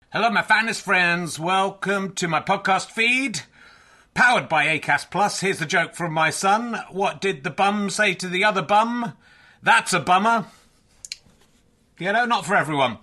Hello, my finest friends. Welcome to my podcast feed, powered by Acast Plus. Here's the joke from my son. What did the bum say to the other bum? That's a bummer. You know, not for everyone.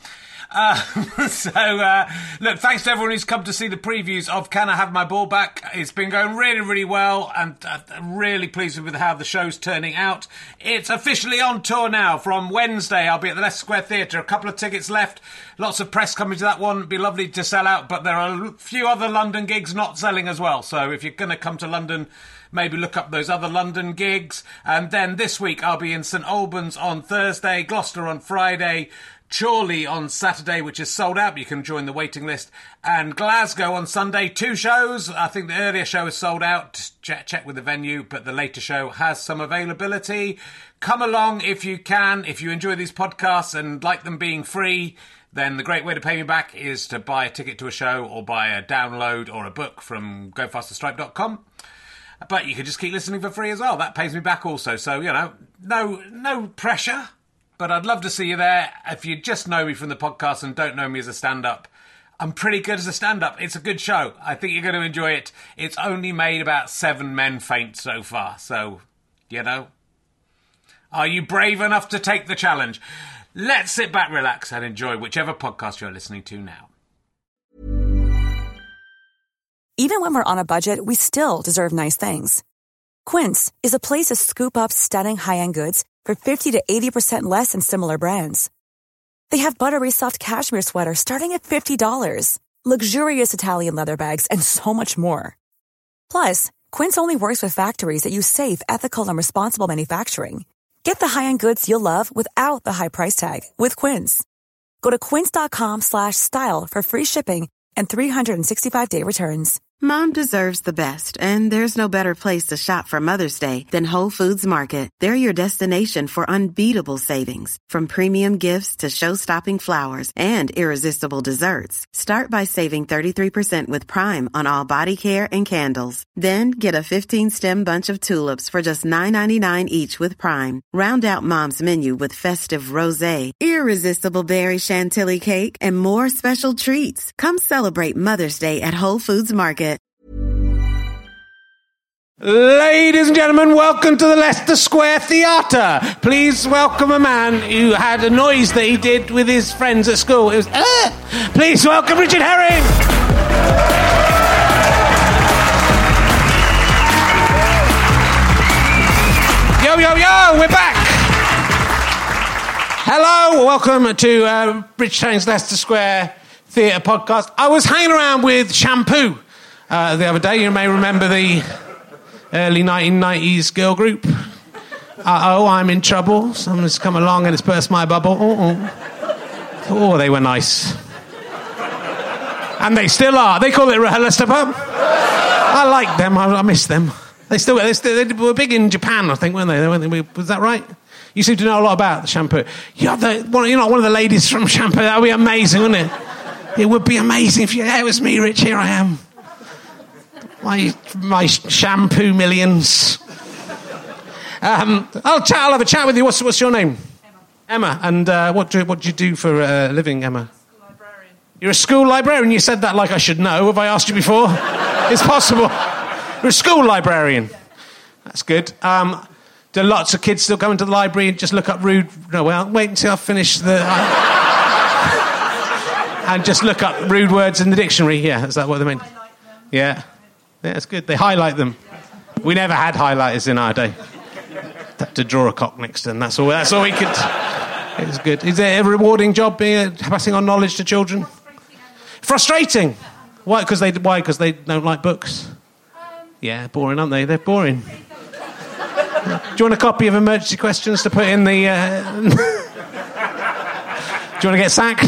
Look, thanks to everyone who's come to see the previews of Can I Have My Ball Back? It's been going really, really well, and I'm really pleased with how the show's turning out. It's officially on tour now. From Wednesday, I'll be at the Leicester Square Theatre. A couple of tickets left. Lots of press coming to that one. It'd be lovely to sell out, but there are a few other London gigs not selling as well. So if you're going to come to London, maybe look up those other London gigs. And then this week, I'll be in St Albans on Thursday, Gloucester on Friday, Chorley on Saturday, which is sold out, but you can join the waiting list, and Glasgow on Sunday. 2 shows. I think the earlier show is sold out. Check with the venue, but the later show has some availability. Come along if you can. If you enjoy these podcasts and like them being free, then the great way to pay me back is to buy a ticket to a show or buy a download or a book from gofasterstripe.com. But you can just keep listening for free as well. That pays me back also. So, you know, no pressure. But I'd love to see you there. If you just know me from the podcast and don't know me as a stand-up, I'm pretty good as a stand-up. It's a good show. I think you're going to enjoy it. It's only made about 7 men faint so far. So, you know, are you brave enough to take the challenge? Let's sit back, relax, and enjoy whichever podcast you're listening to now. Even when we're on a budget, we still deserve nice things. Quince is a place to scoop up stunning high-end goods for 50 to 80% less than similar brands. They have buttery soft cashmere sweaters starting at $50, luxurious Italian leather bags, and so much more. Plus, Quince only works with factories that use safe, ethical, and responsible manufacturing. Get the high-end goods you'll love without the high price tag with Quince. Go to quince.com/style for free shipping and 365-day returns. Mom deserves the best, and there's no better place to shop for Mother's Day than Whole Foods Market. They're your destination for unbeatable savings, from premium gifts to show-stopping flowers and irresistible desserts. Start by saving 33% with Prime on all body care and candles. Then get a 15-stem bunch of tulips for just $9.99 each with Prime. Round out Mom's menu with festive rosé, irresistible berry chantilly cake, and more special treats. Come celebrate Mother's Day at Whole Foods Market. Ladies and gentlemen, welcome to the Leicester Square Theatre. Please welcome a man who had a noise that he did with his friends at school. It was, Please welcome Richard Herring. Yo, we're back. Hello, welcome to Rich Herring's Leicester Square Theatre podcast. I was hanging around with Shampoo the other day. You may remember the early 1990s girl group. I'm in trouble. Someone's come along and has burst my bubble. Oh, they were nice. And they still are. They call it Rahalastapup. I like them. I miss them. They were big in Japan, I think, weren't they? Was that right? You seem to know a lot about the Shampoo. You're not one of the ladies from Shampoo. That would be amazing, wouldn't it? It would be amazing if it was me, Rich. Here I am. My shampoo millions. I'll have a chat with you. What's your name? Emma. And what do you do for a living, Emma? School librarian. You're a school librarian? You said that like I should know. Have I asked you before? It's possible. You're a school librarian. That's good. Do lots of kids still go into the library and just look up rude... No, well, wait until I finish the... and just look up rude words in the dictionary. Yeah, is that what they mean? Yeah. Yeah, it's good. They highlight them. We never had highlighters in our day. Had to draw a cock next to them. That's all we could... It was good. Is it a rewarding job passing on knowledge to children? Frustrating. Why? Because they don't like books? Yeah, boring, aren't they? They're boring. Do you want a copy of Emergency Questions to put in the... Do you want to get sacked?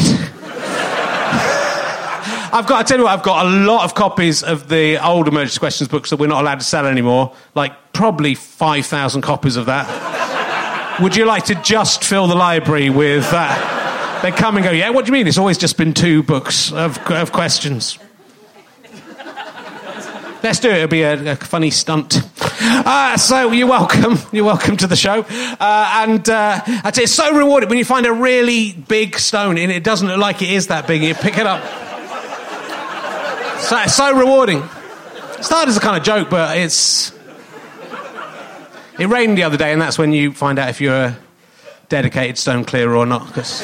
I've got a lot of copies of the old Emergency Questions books that we're not allowed to sell anymore. Like, probably 5,000 copies of that. Would you like to just fill the library with that? They come and go, yeah, what do you mean? It's always just been 2 books of questions. Let's do it. It'll be a funny stunt. So you're welcome. You're welcome to the show. I'd say it's so rewarding when you find a really big stone and it doesn't look like it is that big. You pick it up. So rewarding. It started as a kind of joke, but it rained the other day, and that's when you find out if you're a dedicated stone clearer or not. 'Cause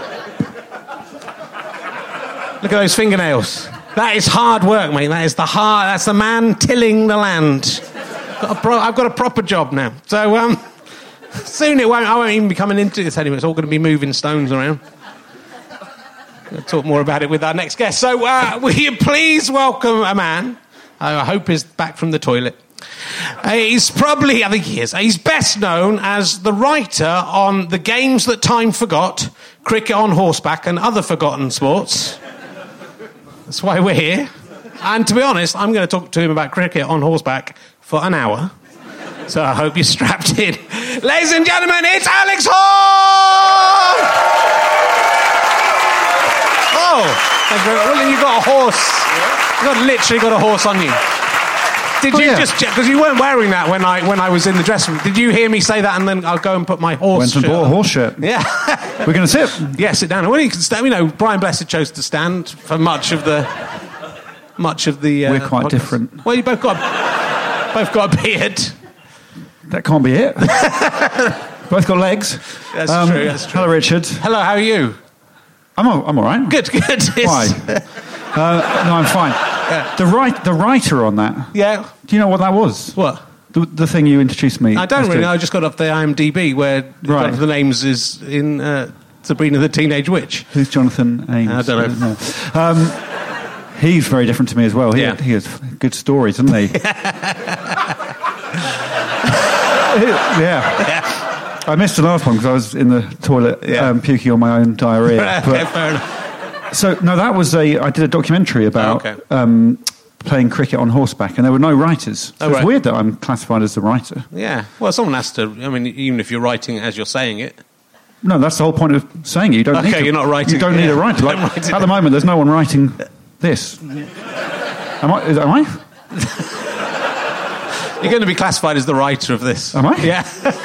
look at those fingernails. That is hard work, mate. That's the man tilling the land. I've got a proper job now. So soon I won't even be coming into this anymore. It's all going to be moving stones around. We'll talk more about it with our next guest. So will you please welcome a man I hope is back from the toilet. He's probably, I think he is, he's best known as the writer on The Games That Time Forgot, Cricket on Horseback and Other Forgotten Sports. That's why we're here. And to be honest, I'm going to talk to him about cricket on horseback for an hour. So I hope you're strapped in. Ladies and gentlemen, it's Alex Horne! Oh, well, you've got a horse. You've literally got a horse on you. Did you just check? Because you weren't wearing that when I was in the dressing room. Did you hear me say that and then I'll go and put my horse shirt on? Went and bought a horse shirt. Yeah. We're going to sit? Yeah, sit down. Well, you can stand. You know, Brian Blessed chose to stand for much of the... We're quite podcast. Different. Well, you both got a beard. That can't be it. Both got legs. That's true. Hello, Richard. Hello, how are you? I'm all right. Good. Why? No, I'm fine. Yeah. The writer on that. Yeah. Do you know what that was? What? The thing you introduced me. I don't really know. I just got off the IMDb where one of the names is in Sabrina the Teenage Witch. Who's Jonathan Ames? I don't know. He's very different to me as well. He has good stories, doesn't he? Yeah. I missed the last one because I was in the toilet puking on my own diarrhea. Okay, fair enough. So, no, that was I did a documentary about playing cricket on horseback, and there were no writers. So it's weird that I'm classified as the writer. Yeah. Well, someone has to, I mean, even if you're writing it as you're saying it. No, that's the whole point of saying it. You don't need to, you're not writing. You don't need a writer. Like, at the moment, there's no one writing this. Am I? You're going to be classified as the writer of this. Am I? Yeah.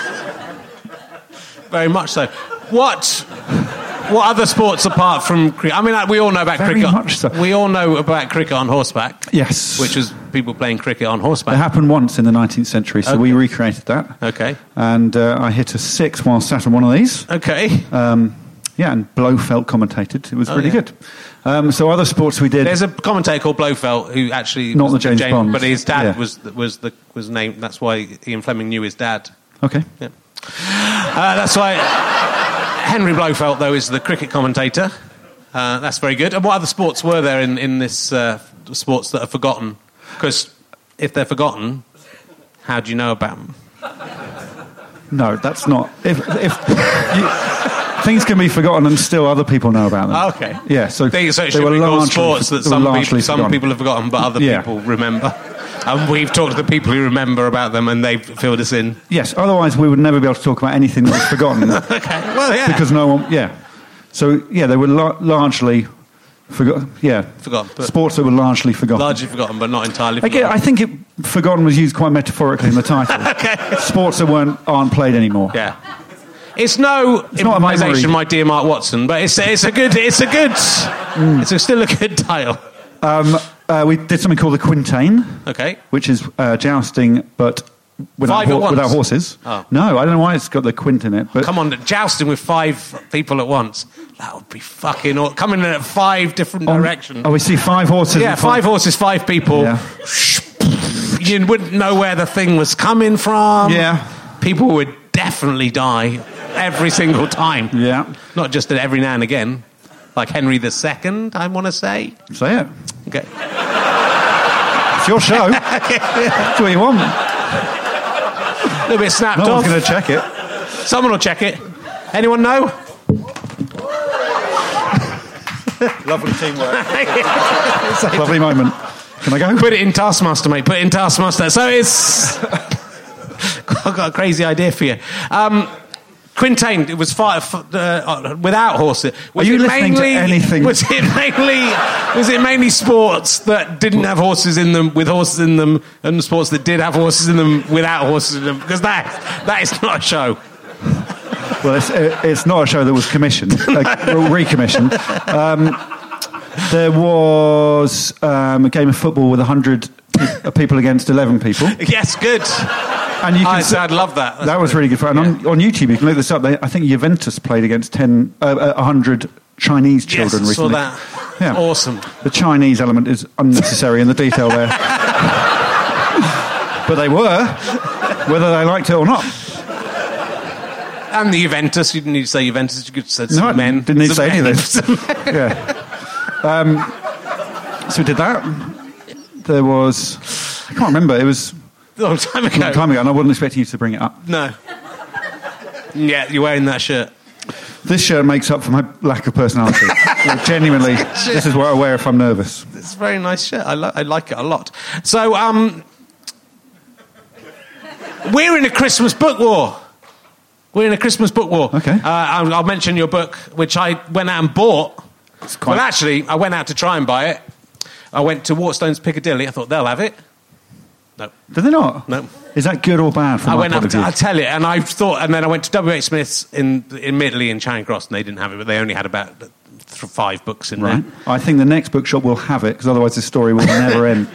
Very much so. What other sports apart from cricket? I mean, we all know about cricket. Very much so. We all know about cricket on horseback. Yes. Which was people playing cricket on horseback. It happened once in the 19th century, so we recreated that. Okay. And I hit a 6 while sat on one of these. Okay. And Blofeld commentated. It was really good. So other sports we did. There's a commentator called Blofeld who actually not the James Bond, but his dad was named. That's why Ian Fleming knew his dad. Okay. Yeah. That's why Henry Blofeld, though, is the cricket commentator. That's very good. And what other sports were there in this sports that are forgotten? Because if they're forgotten, how do you know about them? No, that's not. If things can be forgotten and still other people know about them. Okay. Yeah, so it should be called sports that some people have forgotten, but other people remember. And we've talked to the people who remember about them, and they've filled us in. Yes, otherwise we would never be able to talk about anything that was forgotten. Okay, well, yeah. Because no one, So, they were largely forgotten. Yeah. Forgotten. Sports that were largely forgotten. Largely forgotten, but not entirely forgotten. I think forgotten was used quite metaphorically in the title. Okay. Sports that aren't played anymore. Yeah. It's no improvisation, my dear Mark Watson, but it's still a good title. We did something called the Quintain. Okay. Which is jousting, but without horses. Oh. No, I don't know why it's got the quint in it. But come on, jousting with 5 people at once. That would be fucking awesome. Coming in at 5 different directions. Oh, we see 5 horses. Yeah, 5 horses, 5 people. Yeah. You wouldn't know where the thing was coming from. Yeah. People would definitely die every single time. Yeah. Not just every now and again. Like Henry II, I want to say. Say it. Okay. It's your show. Okay. That's what you want. A little bit snapped off. No one's going to check it. Someone will check it. Anyone know? Lovely teamwork. Lovely moment. Can I go? Put it in Taskmaster, mate. Put it in Taskmaster. So it's... I've got a crazy idea for you. Quintain, it was without horses. Are you listening to anything? Was it mainly sports that didn't have horses in them, with horses in them, and sports that did have horses in them without horses in them? Because that is not a show. Well, it's not a show that was commissioned, recommissioned. There was a game of football with 100 people against 11 people. Yes, good. And you can I'd love that. That was really good fun. And on YouTube, you can look this up. I think Juventus played against 100 Chinese children recently. Saw that. Yeah. Awesome. The Chinese element is unnecessary in the detail there. But they were, whether they liked it or not. And the Juventus, you didn't need to say Juventus, you could say men. Didn't need to say any of this. Yeah. So we did that. There was, I can't remember, it was a long time ago. And I wasn't expecting you to bring it up. No. Yeah, you're wearing that shirt. This shirt makes up for my lack of personality. Genuinely, this is what I wear if I'm nervous. It's a very nice shirt. I like it a lot. So, we're in a Christmas book war. Okay. I'll mention your book, which I went out and bought. Well, actually, I went out to try and buy it. I went to Waterstones Piccadilly. I thought they'll have it. No. Did they not? No. Is that good or bad from my point of view? I tell you, and I thought, and then I went to W.H. Smith's admittedly in Charing Cross, and they didn't have it, but they only had about 5 books in there. I think the next bookshop will have it, because otherwise this story will never end.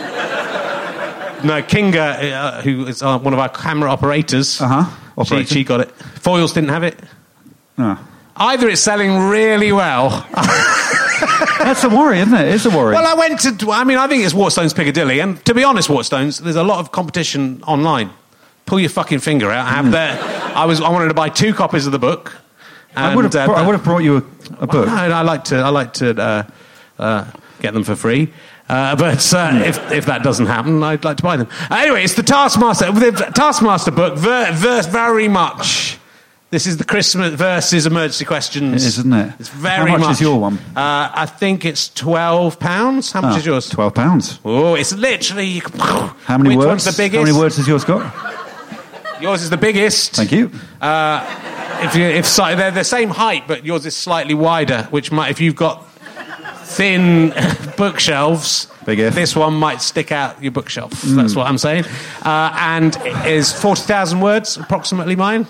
No, Kinga, who is one of our camera operators, she got it. Foyles didn't have it. No. Either it's selling really well. That's a worry, isn't it? It's a worry. Well, I think it's Waterstones Piccadilly, and to be honest, Waterstones, there's a lot of competition online. Pull your fucking finger out. I wanted to buy 2 copies of the book. I would have brought you a book. I like to get them for free. But if that doesn't happen, I'd like to buy them. Anyway, it's the Taskmaster. The Taskmaster book, very much. This is the Christmas versus emergency questions. It is, isn't it? It's very much. How much is your one? I think it's £12. How much is yours? £12. Oh, it's literally... How many Which words? one's the biggest? How many words has yours got? Yours is the biggest. Thank you. If they're the same height, but yours is slightly wider, which might, if you've got thin bookshelves, this one might stick out your bookshelf. That's what I'm saying. And it is 40,000 words, approximately mine.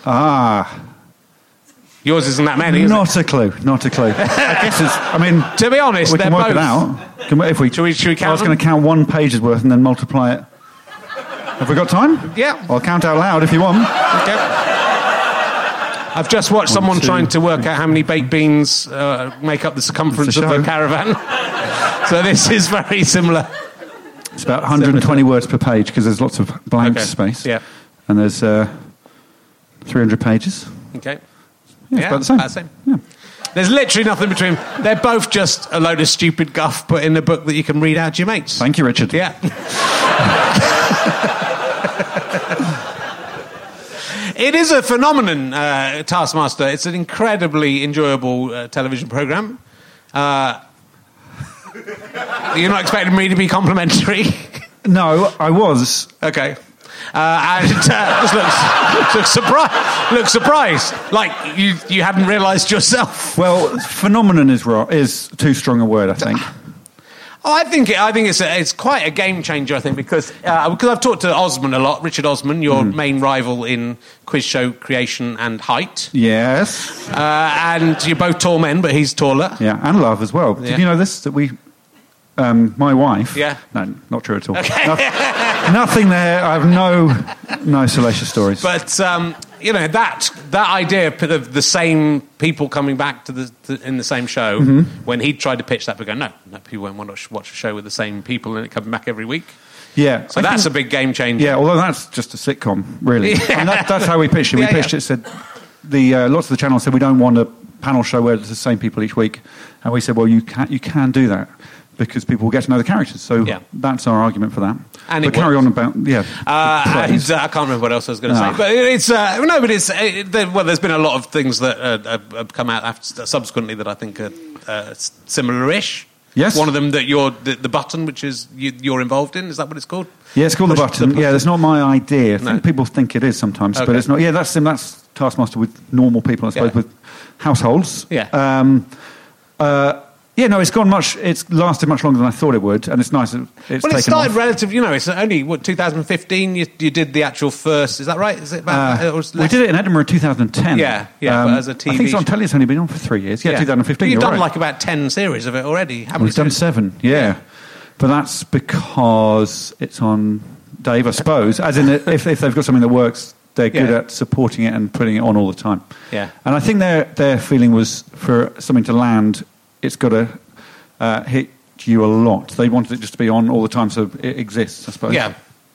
Yours isn't that many, is Not a clue. I guess it's, to be honest, we can work both. it out. Should we count I was going to count 1 page's worth and then multiply it. Have we got time? Yeah. I'll count out loud if you want. Okay. I've just watched someone trying to work out how many baked beans make up the circumference of the caravan. So this is very similar. It's about 120 words per page because there's lots of blank space. Yeah. And there's 300 pages. Okay. Yeah, it's about the same. Yeah. There's literally nothing between them. They're both just a load of stupid guff put in a book that you can read out to your mates. Thank you, Richard. Yeah. It is a phenomenon, Taskmaster. It's an incredibly enjoyable television programme. You're not expecting me to be complimentary? No, I was. Okay. And just looks surprised. Like you hadn't realised yourself. Well, phenomenon is too strong a word, I think. I think it's quite a game changer. I think because I've talked to Osman a lot, Richard Osman, your main rival in quiz show creation and height. Yes. And you're both tall men, but he's taller. Yeah, and love as well. Yeah. Did you know this? That we, my wife. Yeah. No, not true at all. Okay. Nothing there. I have no salacious stories. But that idea of the same people coming back in the same show, when he tried to pitch that, we go, no, people won't want to watch a show with the same people and it coming back every week. Yeah, so that's a big game changer. Yeah, although that's just a sitcom, really. Yeah. And that's how we pitched it. We pitched it. Said lots of the channels said we don't want a panel show where it's the same people each week, and we said, well, you can do that because people will get to know the characters. So that's our argument for that. And but carry on about I can't remember what else I was going to say, but there's been a lot of things that have come out subsequently that I think are similar-ish. Yes. One of them that you're the button, which is you're involved in. Is that what it's called? Yeah, it's called the button. Yeah, that's not my idea. I think people think it is sometimes, but it's not. Yeah, that's Taskmaster with normal people, I suppose, with households. Yeah. Yeah, no, it's lasted much longer than I thought it would, and it's nice that it's Well, it taken started off. relative, it's only, 2015 you did the actual first, is that right? Is it about, or was it we less? did it in Edinburgh in 2010. Yeah, but as a TV I think it's on show. telly, it's only been on for 3 years. Yeah, 2015. You've you're done right. like about 10 series of it already, haven't We've you? done 7, yeah. But that's because it's on Dave, I suppose. As in, if they've got something that works, they're good at supporting it and putting it on all the time. Yeah. And I think their feeling was for something to land, it's got to hit you a lot. They wanted it just to be on all the time, so it exists, I suppose. Yeah.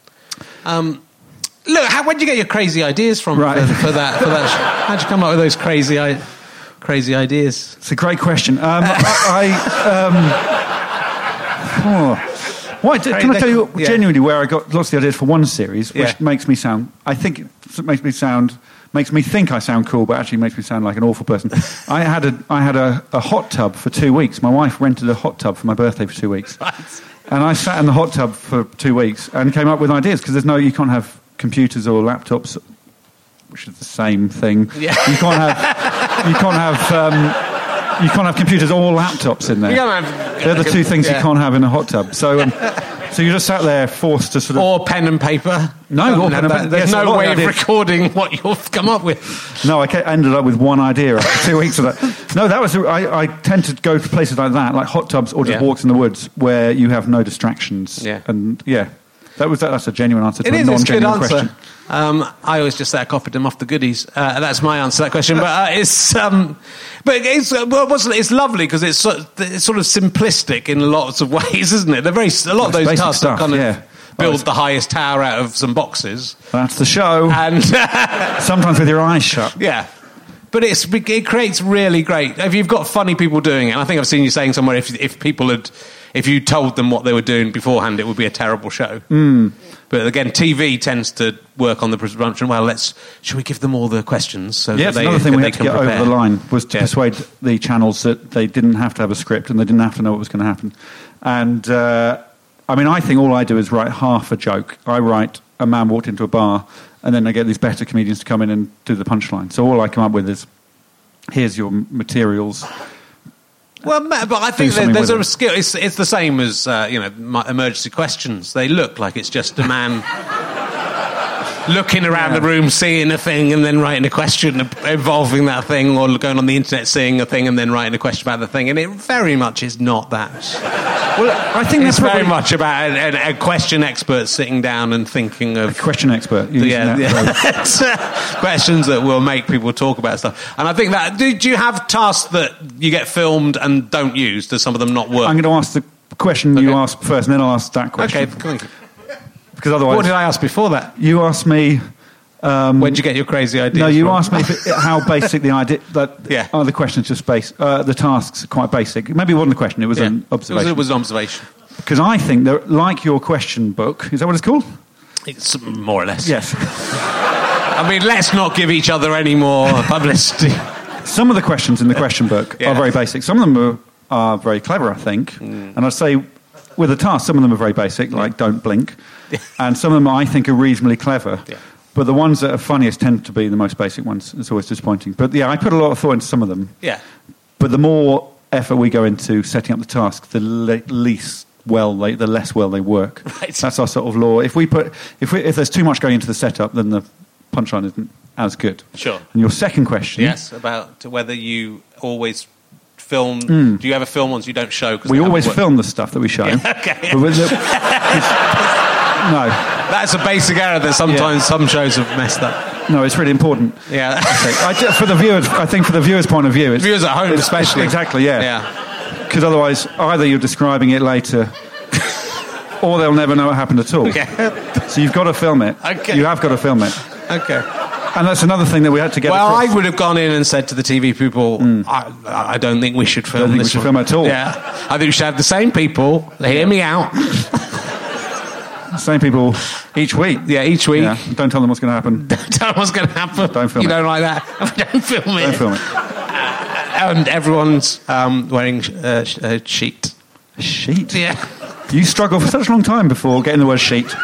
Look, where did you get your crazy ideas from Right. for that? How'd you come up with those crazy ideas? It's a great question. Can I tell you genuinely where I got lots of the ideas for one series, which makes me think I sound cool, but actually makes me sound like an awful person. I had a hot tub for 2 weeks. My wife rented a hot tub for my birthday for 2 weeks, and I sat in the hot tub for 2 weeks and came up with ideas because you can't have computers or laptops, which is the same thing. Yeah. You can't have computers or laptops in there. You can't have, They're the two things you can't have in a hot tub. So you just sat there forced to sort of... Or pen and paper. No, or pen and paper. There's There's a no lot way of of ideas. recording what you've come up with. No, I ended up with one idea after 2 weeks of that. No, I tend to go to places like that, like hot tubs or just walks in the woods where you have no distractions. Yeah. And that's a genuine answer to It a is, it's a good non-genuine answer. question. I always just say I copied them off the goodies. That's my answer to that question. But it's lovely because it's sort of simplistic in lots of ways, isn't it? A lot of those basic tasks stuff, are kind of yeah. build the highest tower out of some boxes. That's the show. And Sometimes with your eyes shut. yeah. But it creates really great. If you've got funny people doing it, I think I've seen you saying somewhere if you told them what they were doing beforehand, it would be a terrible show. But again, TV tends to work on the presumption. Well, should we give them all the questions? So Yeah, that it's another thing we had to can get prepare? over the line was to persuade the channels that they didn't have to have a script and they didn't have to know what was going to happen. And I think all I do is write half a joke. I write a man walked into a bar, and then I get these better comedians to come in and do the punchline. So all I come up with is, here's your materials. Well, but I think something there's with a it. skill. It's the same as emergency questions. They look like it's just a man looking around the room, seeing a thing, and then writing a question involving that thing, or going on the internet, seeing a thing, and then writing a question about the thing. And it very much is not that. Well, I think It's that's very probably much about a question expert sitting down and thinking of a question expert. using that phrase. questions that will make people talk about stuff. And I think that, do you have tasks that you get filmed and don't use? Does some of them not work? I'm going to ask the question you Okay. asked first, and then I'll ask that question. Okay, thank you. Because otherwise, What did I ask before that? you asked me. When did you get your crazy ideas? No, you from? asked me how basic the idea. Yeah. The question's just basic. The tasks are quite basic. Maybe it wasn't a question; it was an observation. It was an observation. Because I think that, like your question book, is that what it's called? It's more or less. Yes. I mean, let's not give each other any more publicity. Some of the questions in the question book Yeah. are very basic. Some of them are very clever, I think. And I'd say with the task, some of them are very basic, like don't blink. And some of them I think are reasonably clever. Yeah. But the ones that are funniest tend to be the most basic ones. It's always disappointing. But yeah, I put a lot of thought into some of them. Yeah. But the more effort we go into setting up the task, the less well they work. Right. That's our sort of law. If there's too much going into the setup, then the punchline isn't as good. Sure. And your second question, Yes, about whether you always film. Do you ever film ones you don't show? 'cause we they always haven't film the stuff that we show. Okay. But with no, That's a basic error that sometimes some shows have messed up. no, it's really important. Yeah. For the viewers, I think for the viewers' point of view, it's, Viewers at home especially. exactly, yeah. Yeah. Because otherwise, either you're describing it later, or they'll never know what happened at all. Okay. So you've got to film it. Okay. You have got to film it. Okay. And that's another thing that we had to get Well, across. I would have gone in and said to the TV people, I don't think we should film Don't think we this should one. film at all. Yeah. I think we should have the same people. Hear me out. Same people each week. Yeah, each week. Yeah. Don't tell them what's going to happen. Tell them what's going to happen. Don't film you it. don't like that? Don't film it. Don't film it. And everyone's wearing a sheet. A sheet? Yeah. You struggled for such a long time before getting the word sheet.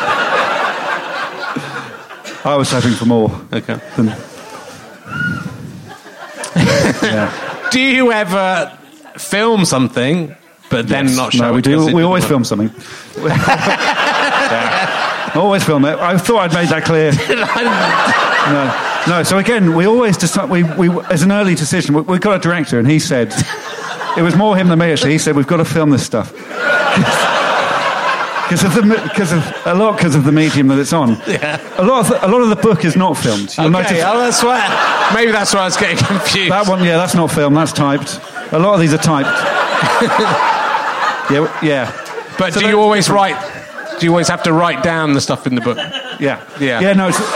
I was hoping for more. Okay. Yeah. Do you ever film something, but then not show no, it. we do. We always film something. Always film it. I thought I'd made that clear. No. So again, we always decide. We as an early decision, we got a director, and he said it was more him than me. Actually, he said we've got to film this stuff because of the medium that it's on. Yeah. A lot of the book is not filmed. You'll notice, that's why. Maybe that's why I was getting confused. that one, that's not filmed. That's typed. A lot of these are typed. Yeah. But So do you always write? Do you always have to write down the stuff in the book? Yeah. Yeah. No. It's,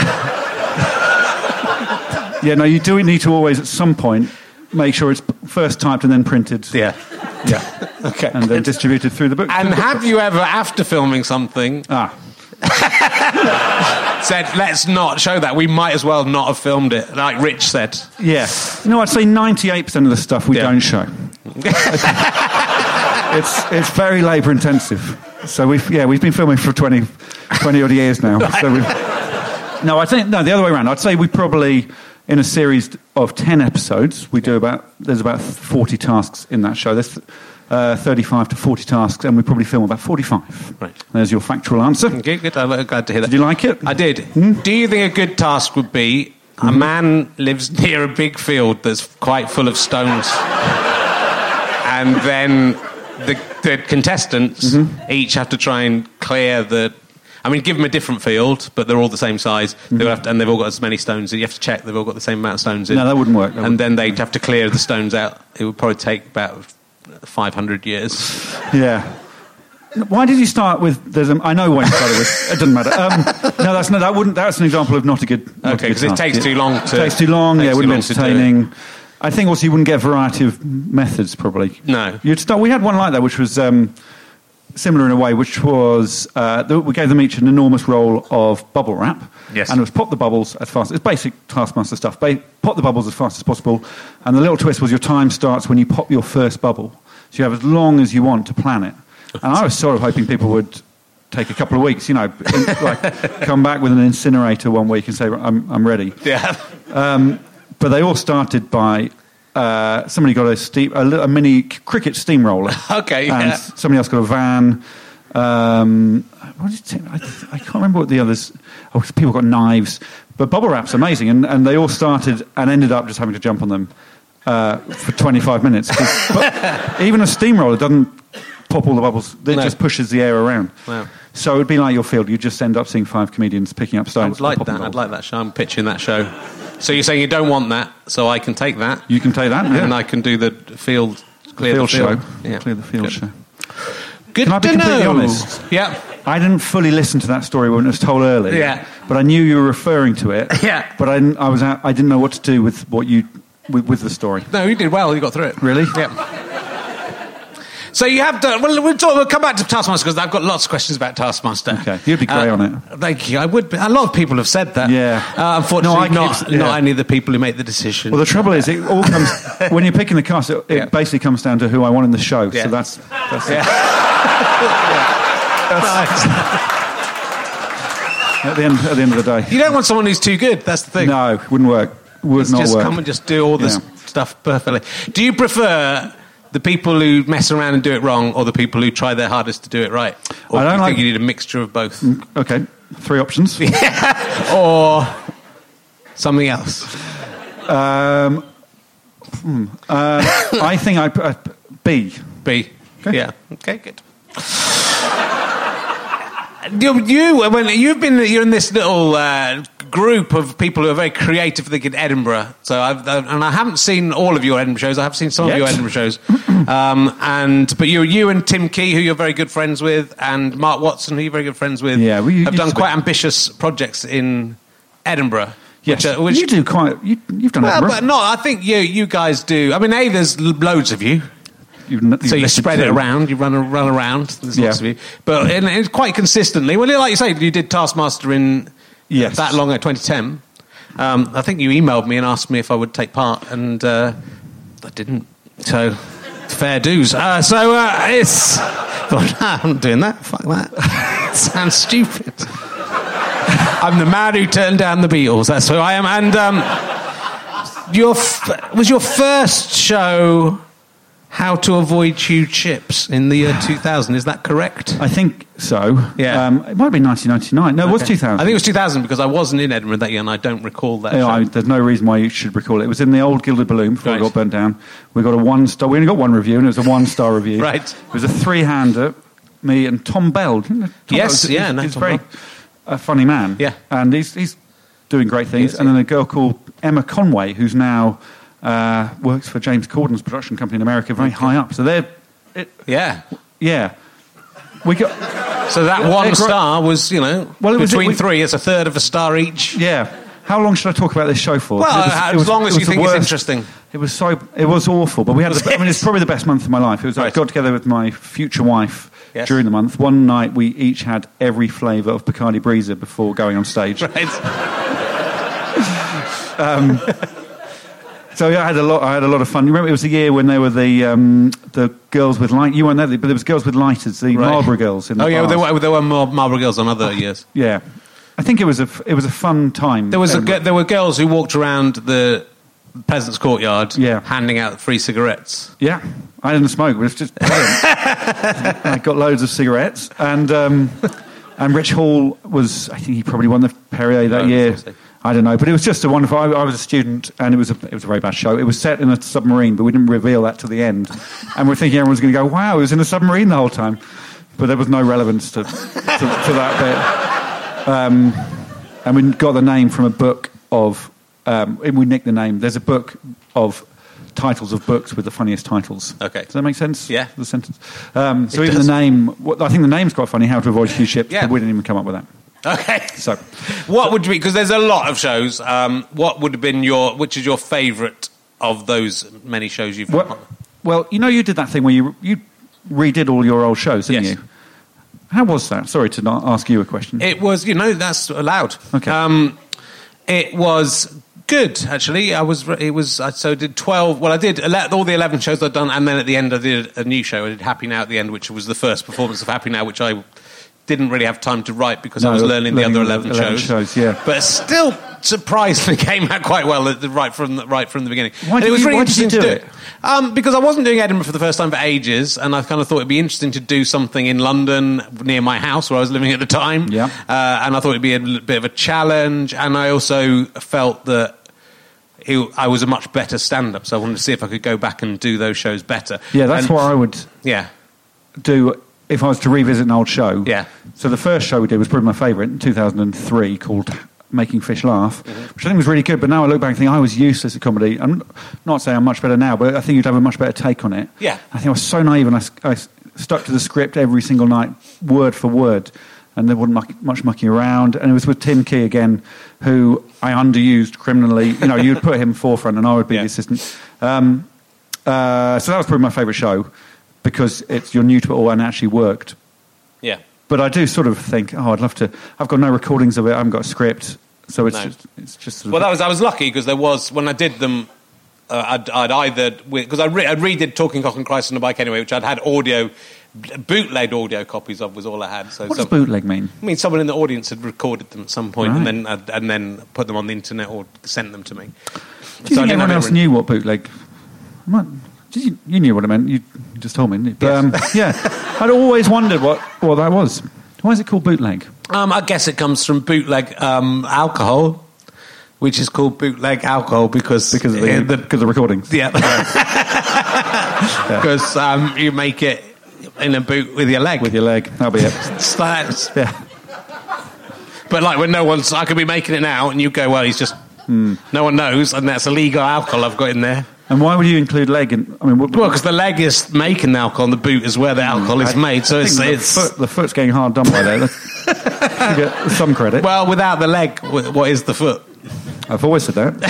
no. You do need to always, at some point, make sure it's first typed and then printed. Yeah. Yeah. Okay. And then distributed through the book. And have you ever, after filming something, said, let's not show that, we might as well not have filmed it, like Rich said? Yeah. I'd say 98% of the stuff we don't show. It's very labour intensive. So we've been filming for 20 odd years now. So the other way around. I'd say we probably, in a series of 10 episodes, there's about 40 tasks in that show. There's 35 to 40 tasks, and we probably film about 45. Right. There's your factual answer. Okay, good. I'm glad to hear that. Did you like it? I did. Do you think a good task would be a man lives near a big field that's quite full of stones, and then the contestants each have to try and clear give them a different field, but they're all the same size. And they've all got as many stones. You have to check they've all got the same amount of stones in. No, that wouldn't work. Then they'd have to clear the stones out. It would probably take about 500 years. Yeah. Why did you start with? I know why you started with. It doesn't matter. That's an example of not a good. Okay, because it takes too long. It takes too long. Yeah, it wouldn't be entertaining. I think also you wouldn't get a variety of methods. Probably. No. You'd start. We had one like that, which was similar in a way, which was we gave them each an enormous roll of bubble wrap. Yes. And it was pop the bubbles as fast. It's basic Taskmaster stuff. Pop the bubbles as fast as possible. And the little twist was your time starts when you pop your first bubble. So you have as long as you want to plan it. And I was sort of hoping people would take a couple of weeks, come back with an incinerator one week and say, I'm ready. Yeah. But they all started by somebody got a mini cricket steamroller. Okay, and yeah. somebody else got a van. I can't remember what the others. Oh, people got knives. But bubble wrap's amazing, and they all started and ended up just having to jump on them for 25 minutes. But even a steamroller doesn't pop all the bubbles. It just pushes the air around. Wow. So it would be like your field. You'd just end up seeing 5 comedians picking up stones. I'd like that. I'd like that show. I'm pitching that show. So you're saying you don't want that, so I can take that. You can take that, yeah. And I can do the field, clear the show. Yeah. Clear the field show. Good Can I be to completely know. honest? Yeah. I didn't fully listen to that story when it was told early. Yeah. But I knew you were referring to it. Yeah. But I didn't know what to do with what you with the story. No, you did well. You got through it. Really? Yeah. So you have done. Well, we'll come back to Taskmaster because I've got lots of questions about Taskmaster. Okay, you'd be great on it. Thank you. I would be. A lot of people have said that. Yeah. Unfortunately, No, not only the people who make the decision. Well, the trouble is, it all comes when you're picking the cast. It basically comes down to who I want in the show. Yeah. So that's Yeah. Nice. at the end of the day. You don't want someone who's too good. That's the thing. No, wouldn't work. Would not just work. come and just do all this stuff perfectly. Do you prefer the people who mess around and do it wrong, or the people who try their hardest to do it right? Or I don't do you like- think you need a mixture of both? Okay, 3 options. Or something else? I think B. B. Okay. Yeah. Okay, good. You're in this little group of people who are very creative, I think, in Edinburgh. So I haven't seen all of your Edinburgh shows. I have seen some of your Edinburgh shows. But you and Tim Key, who you're very good friends with, and Mark Watson, who you're very good friends with, have done quite ambitious projects in Edinburgh. Yes, which you do quite. You've done well, Edinburgh. but no, I think you guys do. I mean, there's loads of you. So you spread it around, you run around, there's lots of you. But it's quite consistently. Well, like you say, you did Taskmaster in that long ago, 2010. I think you emailed me and asked me if I would take part, and I didn't. So, fair dues. It's... Thought, I'm not doing that. Fuck that. Sounds stupid. I'm the man who turned down the Beatles. That's who I am. And was your first show How to Avoid Huge Ships in the year 2000. Is that correct? I think so. Yeah. It might have been 1999. No, it was 2000. I think it was 2000 because I wasn't in Edinburgh that year and I don't recall that. There's no reason why you should recall it. It was in the old Gilded Balloon before it got burnt down. We got a 1-star. We only got one review and it was a 1-star review. Right. It was a 3-hander. Me and Tom Bell. Tom Yes, Bell, yeah. He's very a funny man. Yeah. And he's doing great things. Yes, and then a girl called Emma Conway, who's now works for James Corden's production company in America, very high up. So they're... Yeah. We got... So that 1 star was, between 3, it's a third of a star each. Yeah. How long should I talk about this show for? Well, as long as you think it's interesting. It was awful, but we had. It's probably the best month of my life. It was. I got together with my future wife during the month. One night, we each had every flavour of Bacardi Breezer before going on stage. Right. So I had a lot of fun. You remember it was the year when there were the girls with light. You weren't there, but there was girls with lighters, the Marlborough girls. In the there were more Marlborough girls on other years. Yeah, I think it was a fun time. There were girls who walked around the Peasants' Courtyard, handing out free cigarettes. Yeah, I didn't smoke, but it's just brilliant. I got loads of cigarettes, and Rich Hall was. I think he probably won the Perrier that year. I don't know, but it was just a wonderful... I was a student, and it was a very bad show. It was set in a submarine, but we didn't reveal that to the end. And we're thinking everyone's going to go, wow, it was in a submarine the whole time. But there was no relevance to that bit. And we got the name from a book of... we nicked the name. There's a book of titles of books with the funniest titles. Okay. Does that make sense? Yeah. The sentence. So even the name... I think the name's quite funny, How to Avoid Huge Ships, but we didn't even come up with that. Okay. So, what would be, because there's a lot of shows, what would have been which is your favourite of those many shows you've done? Well, you did that thing where you redid all your old shows, didn't you? How was that? Sorry to not ask you a question. It was, that's allowed. Okay. It was good, actually. So I did 12, well, I did all the 11 shows I'd done, and then at the end I did a new show. I did Happy Now at the end, which was the first performance of Happy Now, which I didn't really have time to write because I was learning the other 11 shows. Yeah. But still, surprisingly, came out quite well right from the beginning. Why did you do it? Because I wasn't doing Edinburgh for the first time for ages, and I kind of thought it'd be interesting to do something in London near my house where I was living at the time. Yeah. And I thought it'd be a bit of a challenge, and I also felt that I was a much better stand-up, so I wanted to see if I could go back and do those shows better. Yeah, that's what I would do if I was to revisit an old show. Yeah. So the first show we did was probably my favourite in 2003, called Making Fish Laugh, which I think was really good, but now I look back and think I was useless at comedy. I'm not saying I'm much better now, but I think you'd have a much better take on it. Yeah. I think I was so naive, and I stuck to the script every single night, word for word, and there wasn't much mucking around. And it was with Tim Key again, who I underused criminally. You'd put him forefront and I would be the assistant. So that was probably my favourite show, because you're new to it all and it actually worked. Yeah. But I do sort of think, I'd love to. I've got no recordings of it. I haven't got a script, so it's just. Sort of I was lucky because there was, when I did them, I'd either, because I redid Talking Cock and Christ on a Bike anyway, which I'd had bootlegged audio copies of was all I had. So what does bootleg mean? I mean, someone in the audience had recorded them at some point, right, and then put them on the internet or sent them to me. Do you think anyone else knew what bootleg? You knew what I meant. You just told me, didn't you? But, yeah, I'd always wondered what that was. Why is it called bootleg? I guess it comes from bootleg alcohol, which is called bootleg alcohol because of the recordings. Yeah, because you make it in a boot with your leg. With your leg, that'll be it. Yeah. But like when I could be making it now, and you go, well, he's just no one knows, and that's illegal alcohol I've got in there. And why would you include leg in? Well, because the leg is making the alcohol, and the boot is where the alcohol is made. So the foot's getting hard done by there. You get some credit. Well, without the leg, what is the foot? I've always said that.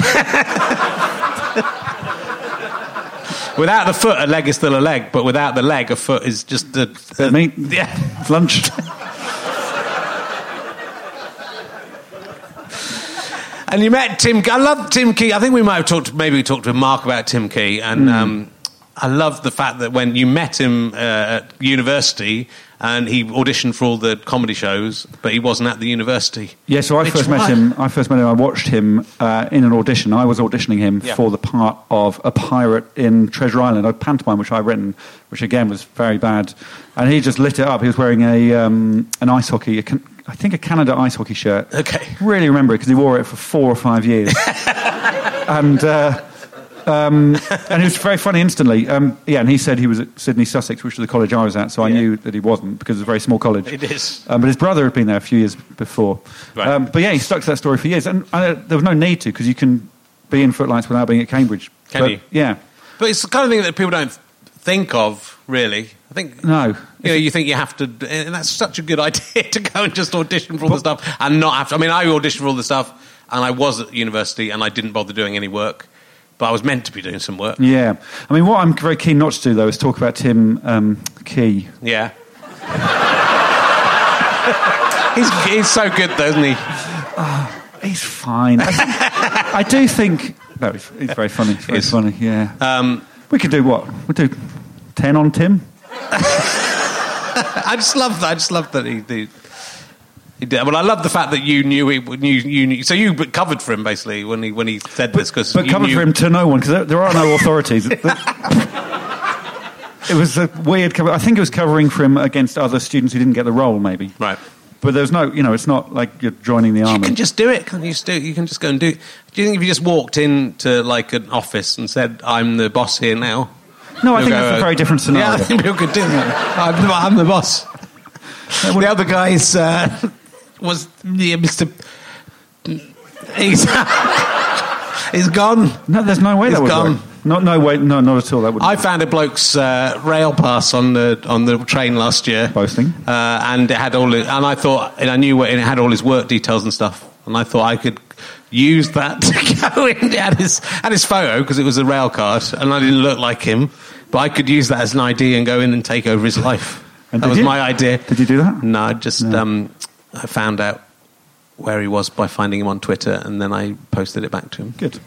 Without the foot, a leg is still a leg, but without the leg, a foot is just a meat. Yeah, it's lunch. And you met Tim Key. I love Tim Key. I think we might have talked to Mark about Tim Key, and I love the fact that when you met him at university and he auditioned for all the comedy shows, but he wasn't at the university. Yeah, so I first met him. I watched him in an audition. I was auditioning him for the part of a pirate in Treasure Island, a pantomime which I'd written, which again was very bad. And he just lit it up. He was wearing an ice hockey, I think a Canada ice hockey shirt. Okay. Really remember it because he wore it for 4 or 5 years. And it was very funny instantly. And he said he was at Sydney Sussex, which was the college I was at, so I knew that he wasn't because it's a very small college. It is. But his brother had been there a few years before. Right. But he stuck to that story for years. And there was no need to, because you can be in Footlights without being at Cambridge. Can you? Yeah. But it's the kind of thing that people don't think of, really. I think... No. You think you have to... And that's such a good idea to go and just audition for all the stuff and not have to... I mean, I auditioned for all the stuff and I was at university and I didn't bother doing any work. But I was meant to be doing some work. Yeah. I mean, what I'm very keen not to do, though, is talk about Tim Key. Yeah. he's so good, though, isn't he? He's fine. I do think... No, he's very funny. He's very funny, yeah. We could do what? We'll do 10 on Tim? I just love that he did. Well, I love the fact that you knew. So you covered for him basically when he said this, because but covered for him to no one, because there are no authorities. It was a weird cover. I think it was covering for him against other students who didn't get the role, maybe. Right. But there's no, it's not like you're joining the army. You can just do it. Can't you? You can just go and do it. Do you think if you just walked into like an office and said, "I'm the boss here now"? No, I think that's a very different scenario. Yeah, I think people could do that. I'm the boss. The other guy's was Mr. He's gone. No, there's no way that would gone. work. No way, no, not at all. That would. I found a bloke's rail pass on the train last year. Boasting. And it had all. And I thought, and I knew it had all his work details and stuff. And I thought I could use that to go in. It had his photo because it was a rail card, and I didn't look like him. But I could use that as an ID and go in and take over his life. And that was my idea. Did you do that? No, I just I found out where he was by finding him on Twitter, and then I posted it back to him. Good.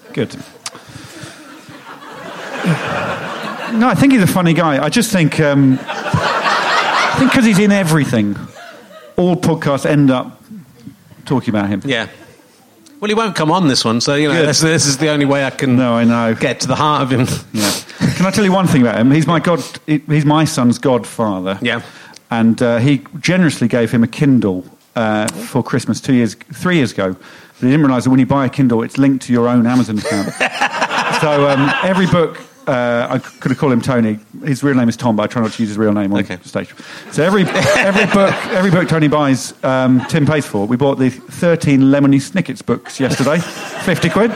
No, I think he's a funny guy. I just think because he's in everything, all podcasts end up talking about him. Yeah. Well, he won't come on this one, so this is the only way I can. No, I know. Get to the heart of him. Yeah. Can I tell you one thing about him? He's my son's godfather. Yeah. And he generously gave him a Kindle for Christmas 3 years ago. But he didn't realise that when you buy a Kindle, it's linked to your own Amazon account. So every book, I could have called him Tony. His real name is Tom, but I try not to use his real name on stage. So every book Tony buys, Tim pays for. We bought the 13 Lemony Snicket's books yesterday, 50 quid.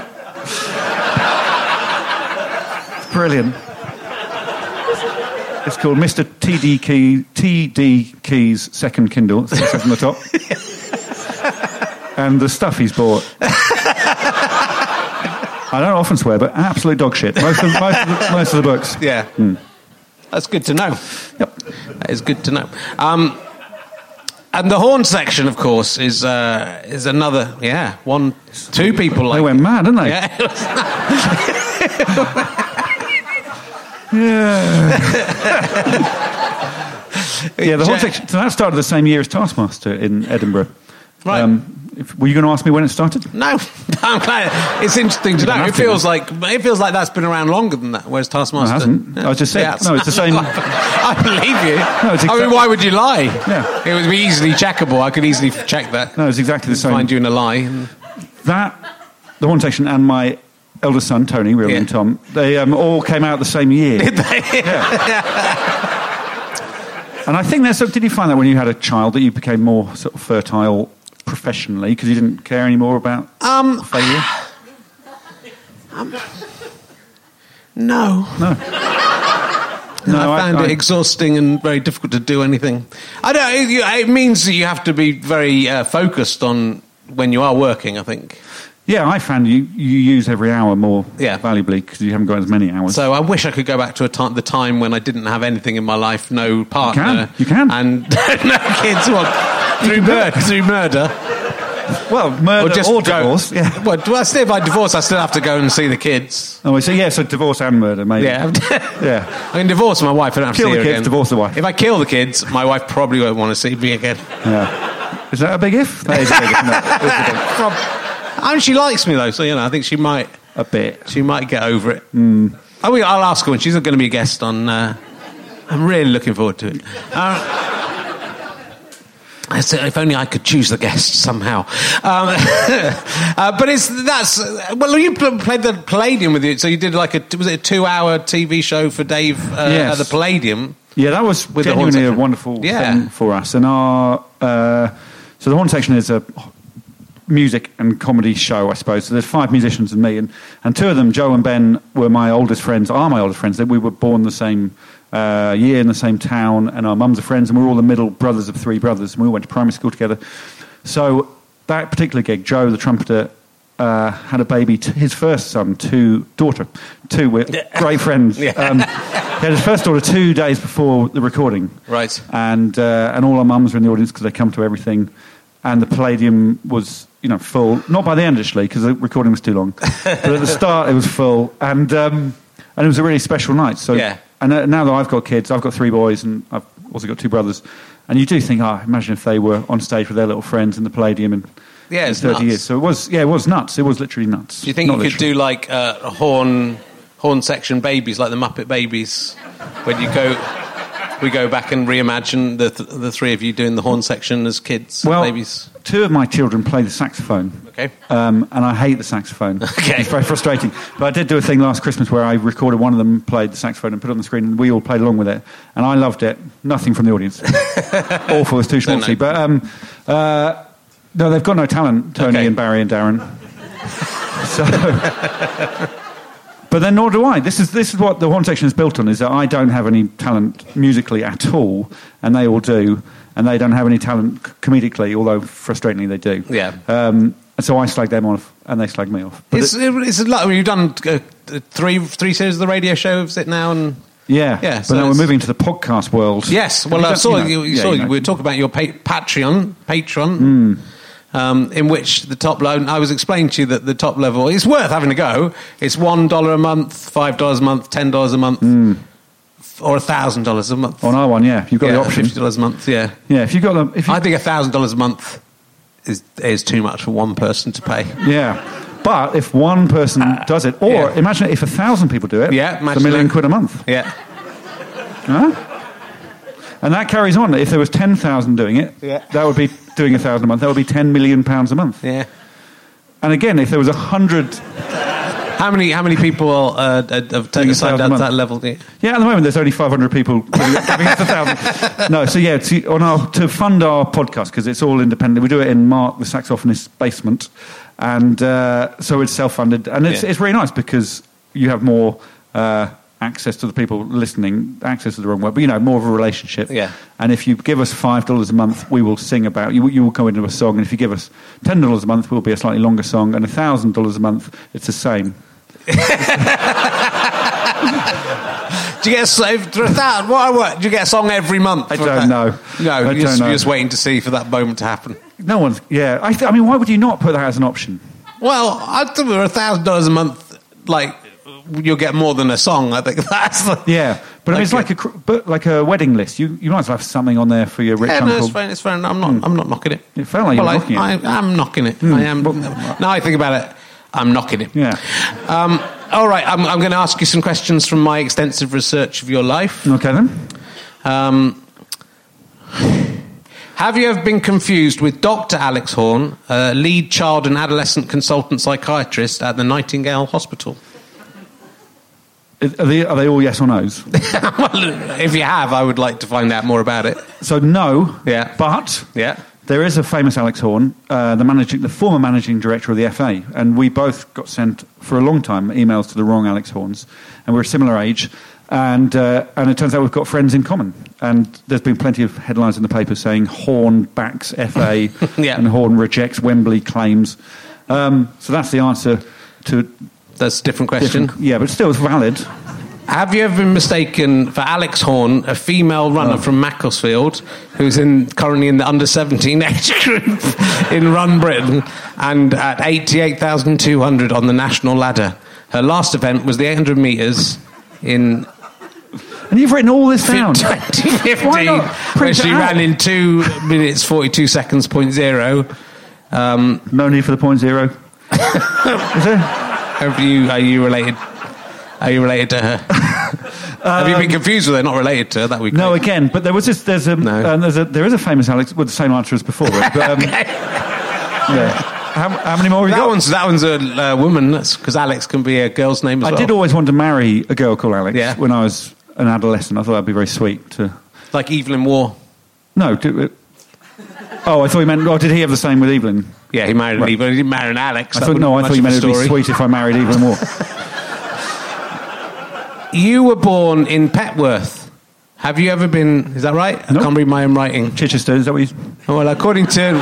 Brilliant. It's called Mr. T.D. Key's second Kindle. It says on the top. And the stuff he's bought. I don't often swear, but absolute dog shit. Most of the books. Yeah. That's good to know. Yep. That is good to know. And the horn section, of course, is another, two people like... They went mad, didn't they? Yeah. Yeah, the horn section... So that started the same year as Taskmaster in Edinburgh. Right. Were you going to ask me when it started? No, I'm glad. It's interesting to know. It feels like that's been around longer than that. Whereas Taskmaster, it hasn't. I was just saying. No, it's the same. I believe you. No, it's I mean, why would you lie? Yeah, it would be easily checkable. I could easily check that. No, it's exactly the same. Find you in a lie. That the horn section and my eldest son Tony, real name Tom, they all came out the same year. Did they? Yeah. And I think did you find that when you had a child that you became more sort of fertile professionally because you didn't care anymore about failure? No. I found it exhausting and very difficult to do anything. I don't. It means that you have to be very focused on when you are working, I think. Yeah, I found you use every hour more valuably because you haven't got as many hours. So I wish I could go back to the time when I didn't have anything in my life, no partner. You can. And no kids. What? Through murder. Well, murder or divorce. Yeah. Well, if I divorce, I still have to go and see the kids. Oh, so divorce and murder, maybe. Yeah. Yeah. I can divorce my wife. I don't have to Kill see the her kids, again. divorce the wife. If I kill the kids, my wife probably won't want to see me again. Yeah. Is that a big if? That is a big if. No, it's a big. She likes me though, so I think she might. A bit. She might get over it. I'll ask her when she's going to be a guest on. I'm really looking forward to it. I said, if only I could choose the guest somehow. But you played the Palladium with it, so you did was it a 2-hour TV show for Dave at the Palladium? Yeah, that was genuinely a wonderful thing for us. And so the Horn Section is a music and comedy show, I suppose. So there's 5 musicians and me, and 2 of them, Joe and Ben, are my oldest friends. We were born the same year in the same town, and our mums are friends, and we're all the middle brothers of 3 brothers, and we all went to primary school together. So that particular gig, Joe, the trumpeter, had a baby, his first son, daughter. 2 were great friends. He had his first daughter 2 days before the recording. Right. And all our mums were in the audience because they come to everything. And the Palladium was, full. Not by the end, actually, because the recording was too long. But at the start, it was full. And it was a really special night. So, and now that I've got kids, I've got 3 boys, and I've also got 2 brothers. And you do think, imagine if they were on stage with their little friends in the Palladium in 30 years. So it was nuts. It was literally nuts. Do you think you could do like a horn section babies, like the Muppet Babies, when we go back and reimagine the 3 of you doing the horn section as kids, babies? 2 of my children play the saxophone. Okay. And I hate the saxophone. Okay. It's very frustrating. But I did do a thing last Christmas where I recorded one of them played the saxophone and put it on the screen, and we all played along with it. And I loved it. Nothing from the audience. Awful. It's too schmaltzy. But no, they've got no talent, Tony and Barry and Darren. So... But then nor do I. This is what the Horn Section is built on, is that I don't have any talent musically at all, and they all do, and they don't have any talent comedically, although frustratingly they do. Yeah. And so I slag them off, and they slag me off. But it's a lot. You've done 3 series of the radio show, is it now? And yeah. But now we're moving to the podcast world. Yes. Well, I saw we were talking about your Patreon. In which the top level, I was explaining to you that the top level, it's worth having a go. It's $1 a month, $5 a month, $10 a month, or $1,000 a month. On our one, you've got the option. $50 a month, yeah. If you've got them, I think $1,000 a month is too much for one person to pay. Yeah, but if one person does it, or imagine if 1,000 people do it, it's £1 million a month. Yeah. Huh? And that carries on. If there was 10,000 doing it, that would be doing $1,000 a month. That would be £10 million a month. Yeah. And again, if there was 100... How many people have taken aside that level? Yeah, at the moment there's only 500 people giving us 1,000. No, so to fund our podcast, because it's all independent, we do it in Mark the saxophonist's basement, and so it's self-funded, and it's really nice because you have more access to the people listening. Access is the wrong word, but more of a relationship. Yeah. And if you give us $5 a month, we will sing about you. You will go into a song, and if you give us $10 a month, it will be a slightly longer song, and $1,000 a month, it's the same. Do you get saved for $1,000? What? Do you get a song every month? I don't know. No, you're just waiting to see for that moment to happen. No one's. Yeah, I mean, why would you not put that as an option? Well, I think for $1,000 a month, like you'll get more than a song. I think that's but I mean, it's like a wedding list. You might as well have something on there for your rich uncle. No, it's fine. I'm not knocking it. It felt like you were knocking it. I'm knocking it. I am. Now I think about it, I'm knocking it. Yeah. All right, I'm going to ask you some questions from my extensive research of your life. Okay, then. Have you ever been confused with Dr. Alex Horn, lead child and adolescent consultant psychiatrist at the Nightingale Hospital? Are they all yes or no's? Well, if you have, I would like to find out more about it. So no, but there is a famous Alex Horn, the former managing director of the FA, and we both got sent for a long time emails to the wrong Alex Horns, and we're a similar age, and it turns out we've got friends in common, and there's been plenty of headlines in the paper saying Horn backs FA and Horn rejects Wembley claims. So that's the answer to. That's a different question. But still it's valid. Have you ever been mistaken for Alex Horn, a female runner from Macclesfield, who's currently in the under-17 age group in Run Britain, and at 88,200 on the national ladder? Her last event was the 800 metres in... And you've written all this down. 2015, where she ran in 2 minutes 42 seconds, 0.0. No need for the 0.0. Is there? Are you related? Are you related to her? Have you been confused with her? Not related to her that week? No, again. But there is a famous Alex with the same answer as before. But, yeah. How many more? That one's a woman. That's because Alex can be a girl's name as well. I did always want to marry a girl called Alex. Yeah. When I was an adolescent. I thought that'd be very sweet to. Like Evelyn Waugh. No. Oh, I thought you meant. Oh, did he have the same with Evelyn? Yeah, he married Evelyn. He didn't marry an Alex. I thought you meant it'd be sweet if I married Evelyn Waugh. You were born in Petworth. Have you ever been... Is that right? No. I can't read my own writing. Chichester, is that what you... Well, according to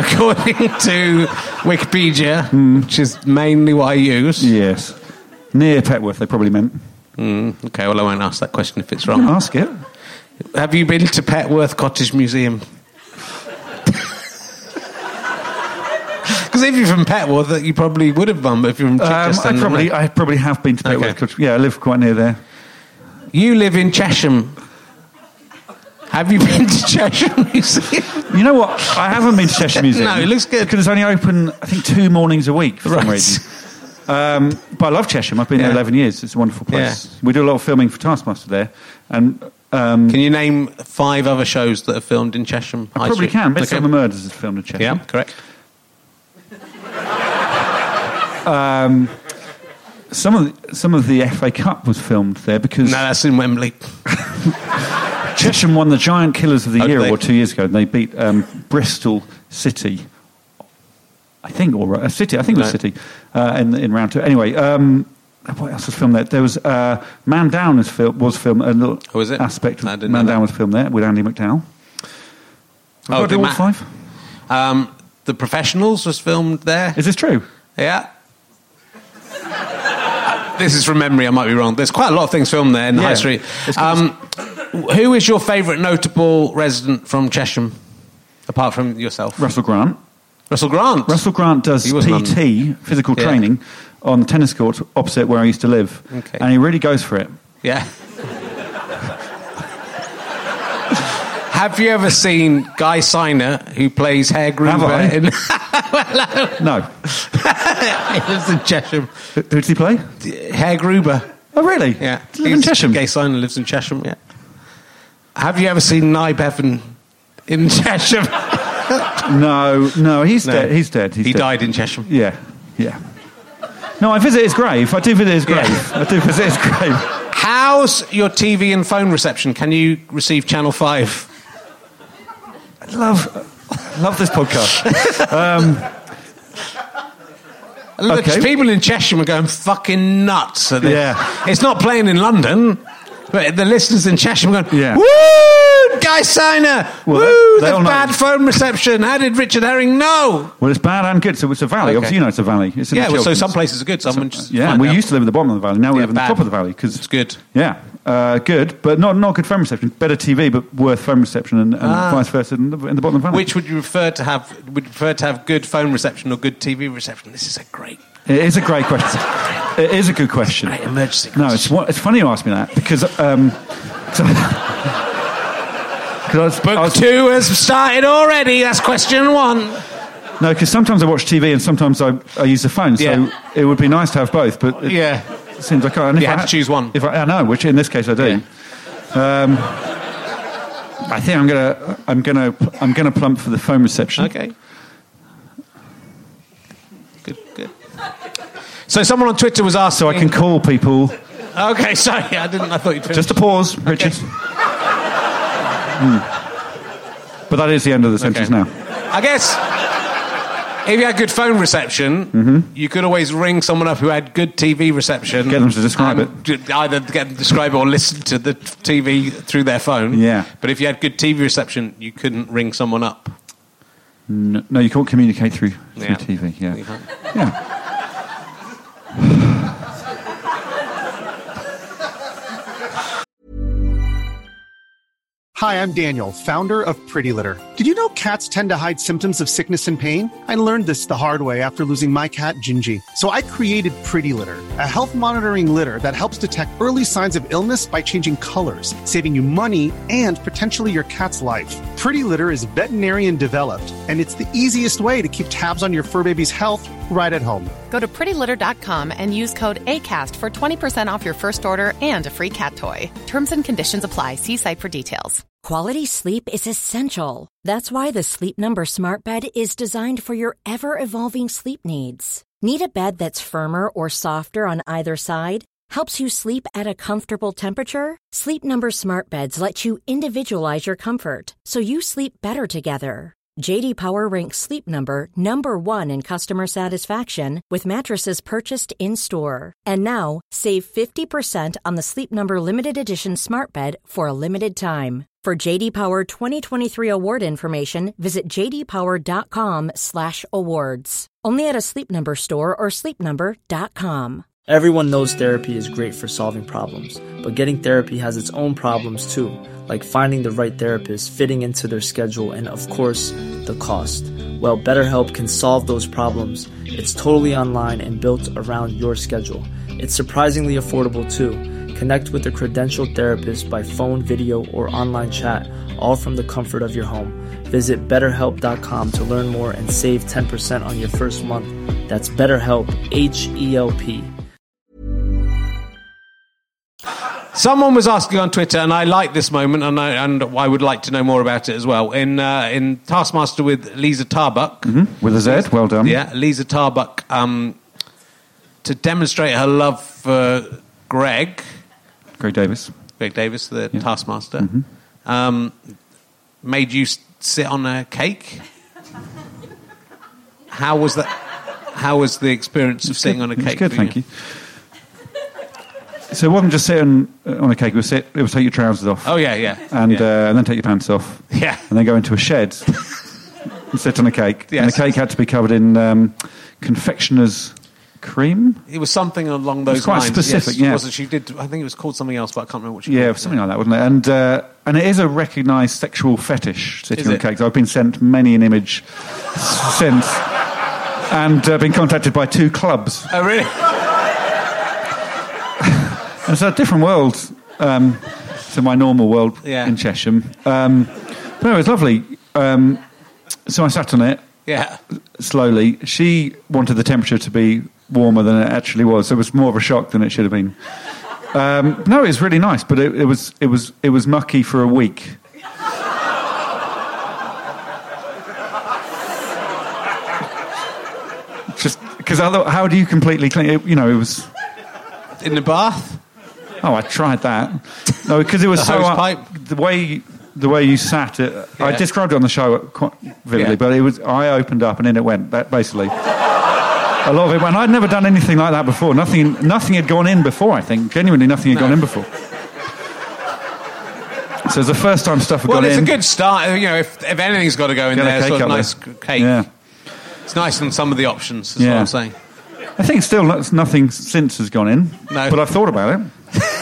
Wikipedia, which is mainly what I use... Yes. Near Petworth, they probably meant. Okay, well, I won't ask that question if it's wrong. Ask it. Have you been to Petworth Cottage Museum? Because if you're from Petworth, you probably would have done, but if you're from Chichester... I probably have been to Petworth. Okay. Yeah, I live quite near there. You live in Chesham. Have you been to Chesham Museum? You know what? I haven't been to Chesham Museum. No, it looks good. Because it's only open, I think, 2 mornings a week for some reason. But I love Chesham. I've been there 11 years. It's a wonderful place. Yeah. We do a lot of filming for Taskmaster there. And can you name 5 other shows that are filmed in Chesham? I probably can. Midsummer Murders is filmed in Chesham. Yeah, correct. Some of the FA Cup was filmed there because... No, that's in Wembley. Chesham won the Giant Killers of the Year Award 2 years ago. And they beat Bristol City, I think, or City. I think it was City in round 2. Anyway, what else was filmed there? There was Man Down was filmed. A little aspect of Man Down was filmed there with Andy McDowell. Have I got all 5? The Professionals was filmed there. Is this true? Yeah. This is from memory, I might be wrong. There's quite a lot of things filmed there in the High Street. Who is your favourite notable resident from Chesham, apart from yourself? Russell Grant. Russell Grant? Russell Grant does PT, physical training, on the tennis court opposite where I used to live. Okay. And he really goes for it. Yeah. Have you ever seen Guy Siner, who plays Herr Gruber in... No. He lives in Chesham. Who does he play? Herr Gruber. Oh, really? Yeah. Does he live in Chesham? Guy Siner lives in Chesham, yeah. Have you ever seen Nye Bevan in Chesham? No, he's dead. He's dead. He died in Chesham. Yeah. No, I visit his grave. I do visit his grave. How's your TV and phone reception? Can you receive Channel 5? I love this podcast. Look, people in Chesham are going fucking nuts. Yeah. It's not playing in London, but the listeners in Chesham are going, yeah. Woo! Guy Siner! Woo! The bad phone reception. How did Richard Herring know? Well, it's bad and good. So it's a valley. Okay. Obviously, you know it's a valley. It's so some places are good. Some we used to live at the bottom of the valley. Now we live at the top of the valley. Cause, it's good. Yeah. Good, but not good phone reception. Better TV, but worse phone reception, and vice versa in the bottom of the valley. Which would you prefer to have? Would you prefer to have good phone reception or good TV reception? This is a great... It is a great question. It is a good question. Great emergency question. No, it's funny you ask me that, because... Book 2 has started already. That's question 1. No, because sometimes I watch TV and sometimes I use the phone, so it would be nice to have both, but... It seems like I can't. You have to choose one. I know, which in this case I do. Yeah. I think I'm gonna plump for the phone reception. Okay. Good. So someone on Twitter was asking... So I can call people... Okay, sorry, I thought you'd... Just a pause, Richard. Okay. But that is the end of the sentence now. I guess if you had good phone reception, you could always ring someone up who had good TV reception. Get them to describe it. Either get them to describe it or listen to the TV through their phone. Yeah. But if you had good TV reception, you couldn't ring someone up. No, you can't communicate through TV. Yeah. Hi, I'm Daniel, founder of Pretty Litter. Did you know cats tend to hide symptoms of sickness and pain? I learned this the hard way after losing my cat, Gingy. So I created Pretty Litter, a health monitoring litter that helps detect early signs of illness by changing colors, saving you money and potentially your cat's life. Pretty Litter is veterinarian developed, and it's the easiest way to keep tabs on your fur baby's health right at home. Go to prettylitter.com and use code ACAST for 20% off your first order and a free cat toy. Terms and conditions apply. See site for details. Quality sleep is essential. That's why the Sleep Number Smart Bed is designed for your ever-evolving sleep needs. Need a bed that's firmer or softer on either side? Helps you sleep at a comfortable temperature? Sleep Number Smart Beds let you individualize your comfort, so you sleep better together. J.D. Power ranks Sleep Number number 1 in customer satisfaction with mattresses purchased in-store. And now, save 50% on the Sleep Number Limited Edition Smart Bed for a limited time. For J.D. Power 2023 award information, visit jdpower.com/awards. Only at a Sleep Number store or sleepnumber.com. Everyone knows therapy is great for solving problems, but getting therapy has its own problems too, like finding the right therapist, fitting into their schedule, and of course, the cost. Well, BetterHelp can solve those problems. It's totally online and built around your schedule. It's surprisingly affordable too. Connect with a credentialed therapist by phone, video, or online chat, all from the comfort of your home. Visit BetterHelp.com to learn more and save 10% on your first month. That's BetterHelp, H-E-L-P. Someone was asking on Twitter, and I like this moment, and I would like to know more about it as well. In Taskmaster with Lisa Tarbuck, with a Z, well done. Yeah, Lisa Tarbuck, to demonstrate her love for Greg Davis, the Taskmaster, made you sit on a cake. How was that? How was the experience of sitting on a cake? Good, thank you. So it wasn't just sitting on a cake. It was take your trousers off. Oh yeah. And then take your pants off. Yeah. And then go into a shed and sit on a cake. Yes. And the cake had to be covered in confectioner's cream. It was something along those lines. Quite specific. Yes, wasn't she? Did I think it was called something else, but I can't remember what she. Yeah, something like that, wasn't it? And it is a recognised sexual fetish sitting on cakes. I've been sent many an image since, and been contacted by 2 clubs. Oh really? It's a different world to my normal world in Chesham. But no, it was lovely. So I sat on it slowly. She wanted the temperature to be warmer than it actually was. So it was more of a shock than it should have been. No, it was really nice, but it was mucky for a week. Just because how do you completely clean it? You know, it was in the bath. Oh, I tried that. No, because it was so the way you sat it. I described it on the show quite vividly, but it was. I opened up and in it went. That basically, a lot of it went. I'd never done anything like that before. Nothing had gone in before. I think genuinely nothing had gone in before. So it's the first time stuff had gone in. Well, it's a good start. You know, if anything's got to go in there, sort of nice cake. Yeah. It's nice on some of the options. That's what I'm saying. I think still nothing since has gone in. No, but I've thought about it.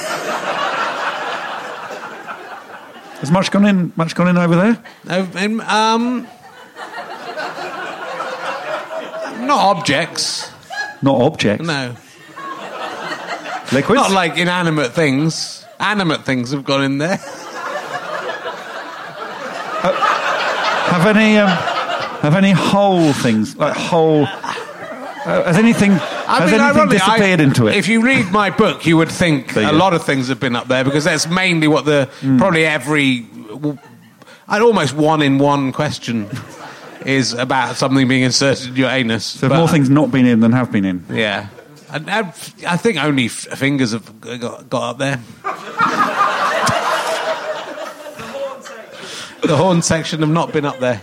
Has much gone in over there? Not objects. Not objects? No. Liquids? Not like inanimate things. Animate things have gone in there. Have any whole things, like whole... has anything disappeared into it? If you read my book, you would think a lot of things have been up there, because that's mainly what probably every... almost 1-in-1 question is about something being inserted in your anus. So more things not been in than have been in. Yeah. I think only fingers have got up there. The horn section have not been up there.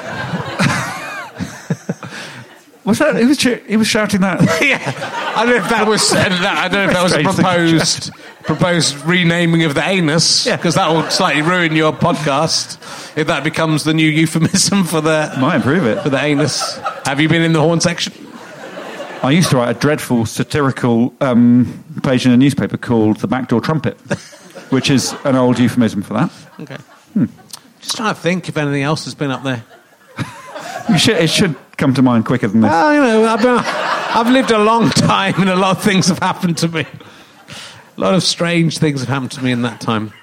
Was that? He was shouting that. Yeah, I don't know if that was. I don't know if that was a proposed renaming of the anus, because that will slightly ruin your podcast if that becomes the new euphemism for the. Might improve it for the anus. Have you been in the horn section? I used to write a dreadful satirical page in a newspaper called "The Backdoor Trumpet," which is an old euphemism for that. Okay. Just trying to think if anything else has been up there. It should come to mind quicker than this. I've lived a long time and a lot of things have happened to me. A lot of strange things have happened to me in that time.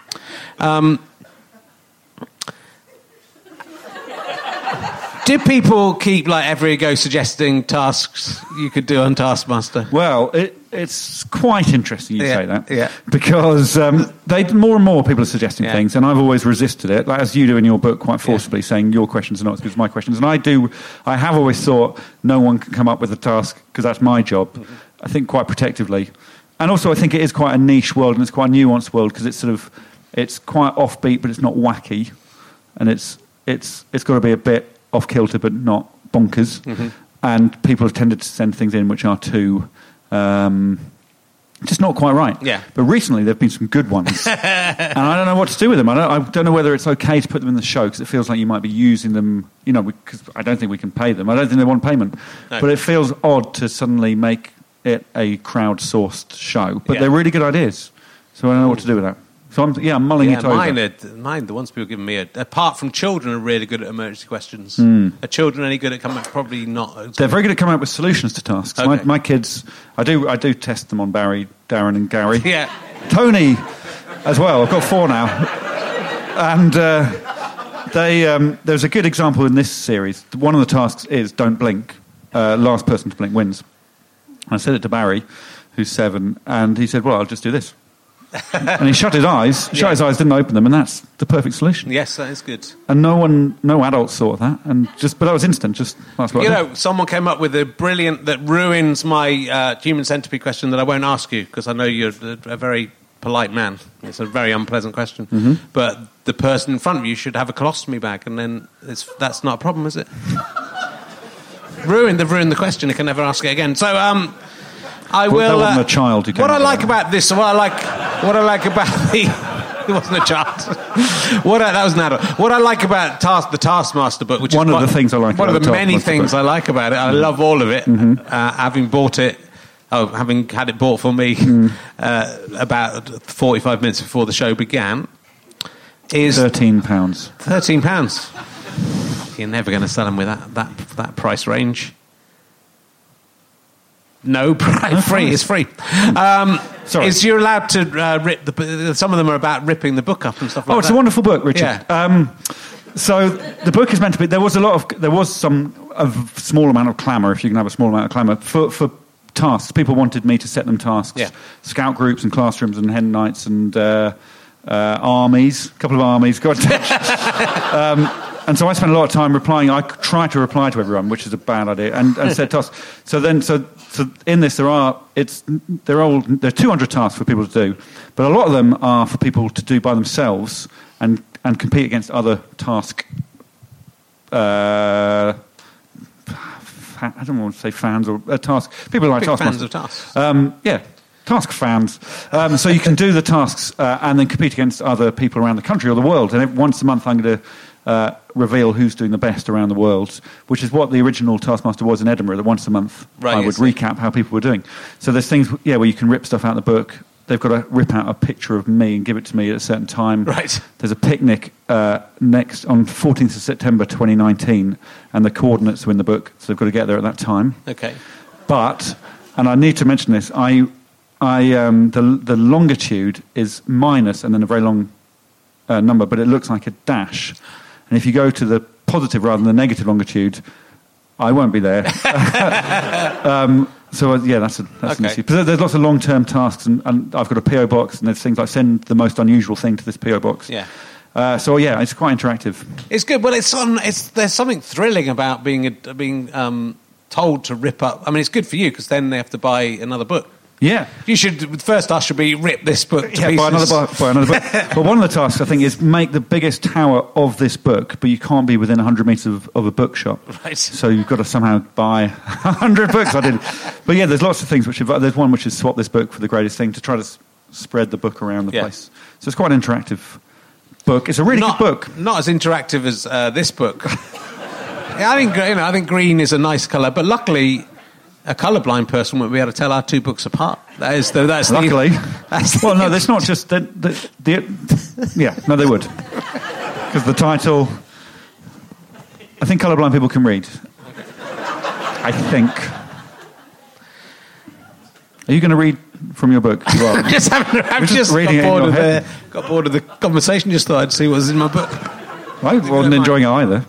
Did people keep, like, every go suggesting tasks you could do on Taskmaster? Well, it's quite interesting you say that. Yeah. Because more and more people are suggesting things, and I've always resisted it, like, as you do in your book quite forcibly, saying your questions are not as good as my questions. And I have always thought no one can come up with a task because that's my job. Mm-hmm. I think quite protectively. And also I think it is quite a niche world, and it's quite a nuanced world because it's quite offbeat, but it's not wacky. And it's got to be a bit off kilter, but not bonkers. Mm-hmm. And people have tended to send things in which are too just not quite right. Yeah. But recently there have been some good ones, and I don't know what to do with them. I don't know whether it's okay to put them in the show because it feels like you might be using them. Because I don't think we can pay them. I don't think they want payment. No. But it feels odd to suddenly make it a crowd-sourced show. But they're really good ideas, so I don't know what to do with that. So I'm mulling it over. Mine, the ones people have given me, apart from children, are really good at emergency questions. Are children any good at coming up? Probably not. They're very good at coming up with solutions to tasks. Okay. My kids, I do test them on Barry, Darren and Gary. Yeah. Tony as well. I've got 4 now. And there's a good example in this series. One of the tasks is don't blink. Last person to blink wins. I said it to Barry, who's 7, and he said, well, I'll just do this. And he shut his eyes, didn't open them, and that's the perfect solution. Yes, that is good. And no adults thought of that, but that was instant. That's what someone came up with a brilliant that ruins my human centipede question that I won't ask you because I know you're a very polite man. It's a very unpleasant question, but the person in front of you should have a colostomy bag, and then that's not a problem, is it? They've ruined the question. They can never ask it again. So, I will. That wasn't a child who came what I like about this, what I like about the. It wasn't a child. That was an adult. What I like about the Taskmaster book, which one is of the things I like. One about of the many things I like about it. I love all of it. Having bought it. Having had it bought for me about 45 minutes before the show began, is £13. £13. You're never going to sell them with that price range. No, free. It's free. Sorry. Is you're allowed to rip some of them are about ripping the book up and stuff like that. Oh, it's a wonderful book, Richard. Yeah. So the book is meant to be. There was some small amount of clamour, if you can have a small amount of clamour for tasks. People wanted me to set them tasks. Yeah. Scout groups and classrooms and hen nights and armies. A couple of armies. Got and so I spent a lot of time replying. I tried to reply to everyone, which is a bad idea, and set tasks. So in this there are 200 tasks for people to do, but a lot of them are for people to do by themselves and compete against other task. I don't want to say fans or task people who like task fans of tasks. Task fans. So you can do the tasks and then compete against other people around the country or the world. And once a month I'm going to reveal who's doing the best around the world, which is what the original Taskmaster was in Edinburgh, that once a month I would recap how people were doing. So there's things, where you can rip stuff out of the book. They've got to rip out a picture of me and give it to me at a certain time. Right. There's a picnic next on 14th of September 2019, and the coordinates are in the book, so they've got to get there at that time. Okay. But, and I need to mention this, the longitude is minus and then a very long number, but it looks like a dash. And if you go to the positive rather than the negative longitude, I won't be there. That's an issue. But there's lots of long-term tasks, and I've got a PO box, and there's things like send the most unusual thing to this PO box. Yeah. It's quite interactive. It's good. Well, there's something thrilling about being told to rip up. I mean, it's good for you because then they have to buy another book. Yeah. You should. The first task should be rip this book to pieces. Buy another book. But one of the tasks, I think, is make the biggest tower of this book, but you can't be within 100 metres of a bookshop. Right. So you've got to somehow buy 100 books. I didn't. But yeah, there's lots of things. There's one which is swap this book for the greatest thing, to try to spread the book around the place. So it's quite an interactive book. It's a really good book. Not as interactive as this book. I think green is a nice colour, but luckily a colourblind person won't be able to tell our two books apart. That's luckily. Well, no, that's not just... they would. Because the title, I think colourblind people can read. I think. Are you going to read from your book? You are. I've just got bored of the conversation. Just thought I'd see what was in my book. I wasn't enjoying it either.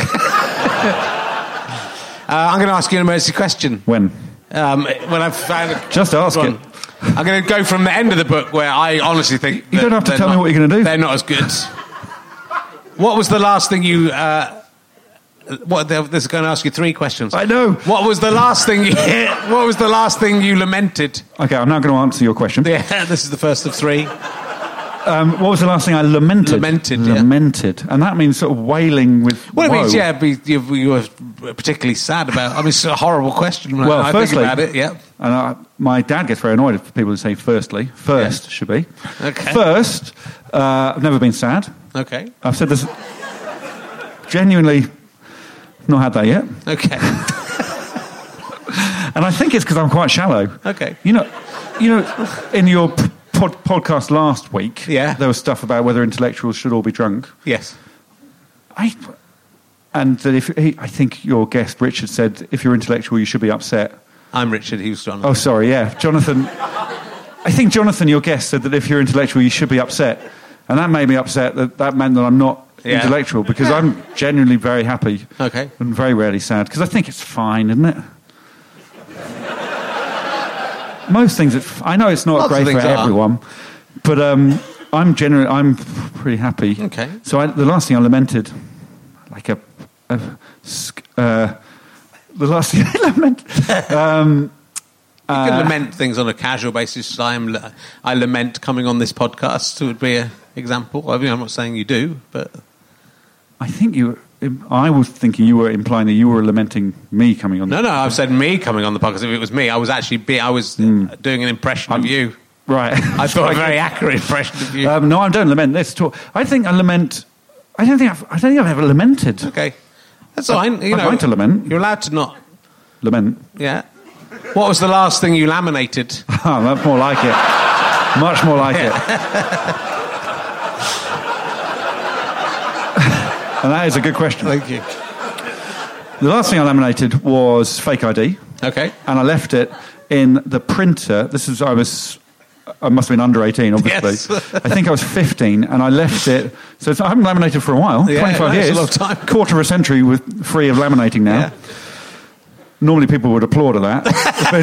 I'm going to ask you an emergency question. When? When I've found... Just ask it. I'm going to go from the end of the book where I honestly think... You don't have to tell me what you're going to do. They're not as good. What was the last thing you... This is going to ask you 3 questions. I know. What was the last thing you... What was the last thing you lamented? Okay, I'm now going to answer your question. Yeah, this is the first of 3. What was the last thing I lamented? Lamented. And that means sort of wailing with Well, it woe. means, you were particularly sad about... I mean, it's a horrible question. Well, I firstly, think about it, yeah. And my dad gets very annoyed if people who say firstly. First should be. Okay. First, I've never been sad. Okay. I've said this... Genuinely not had that yet. Okay. And I think it's because I'm quite shallow. Okay. You know, in your podcast last week, there was stuff about whether intellectuals should all be drunk. Yes. I think your guest Richard said if you're intellectual you should be upset. I'm Richard. He was Jonathan. Oh, sorry. Yeah, Jonathan. I think Jonathan, your guest, said that if you're intellectual you should be upset, and that made me upset. That meant that I'm not intellectual because I'm genuinely very happy. Okay. And very rarely sad because I think it's fine, isn't it? Most things, I know it's not great for everyone, but I'm pretty happy. Okay. So the last thing I lamented, the last thing I lamented. You can lament things on a casual basis. I lament coming on this podcast. Would be an example. I mean, I'm not saying you do, but I think I was thinking you were implying that you were lamenting me coming on. No, I've said me coming on the podcast. If it was me, I was actually doing an impression of you. Right. I thought a very accurate impression of you. No, I don't lament this at all. I think I lament. I don't think I've ever lamented. Okay, that's fine. I'd like to lament. You're allowed to not lament. Yeah. What was the last thing you laminated? Oh, that's more like it. Much more like it. And that is a good question. Thank you. The last thing I laminated was fake ID. Okay. And I left it in the printer. I must have been under 18, obviously. Yes. I think I was 15, and I left it. So I haven't laminated for a while. 25 years. That's a long time. Quarter of a century free of laminating now. Yeah. Normally people would applaud at that.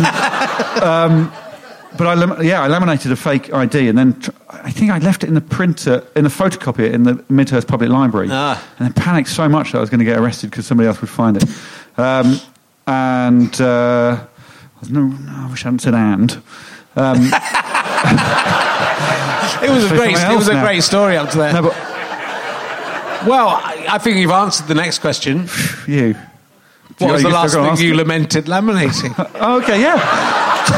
But I laminated a fake ID, and then I think I left it in the printer, in the photocopier in the Midhurst Public Library, and then panicked so much that I was going to get arrested because somebody else would find it. I wish I hadn't said and. It was a great story up to that. No, but, I think you've answered the next question. You. What was the last thing you lamented laminating? Okay, yeah.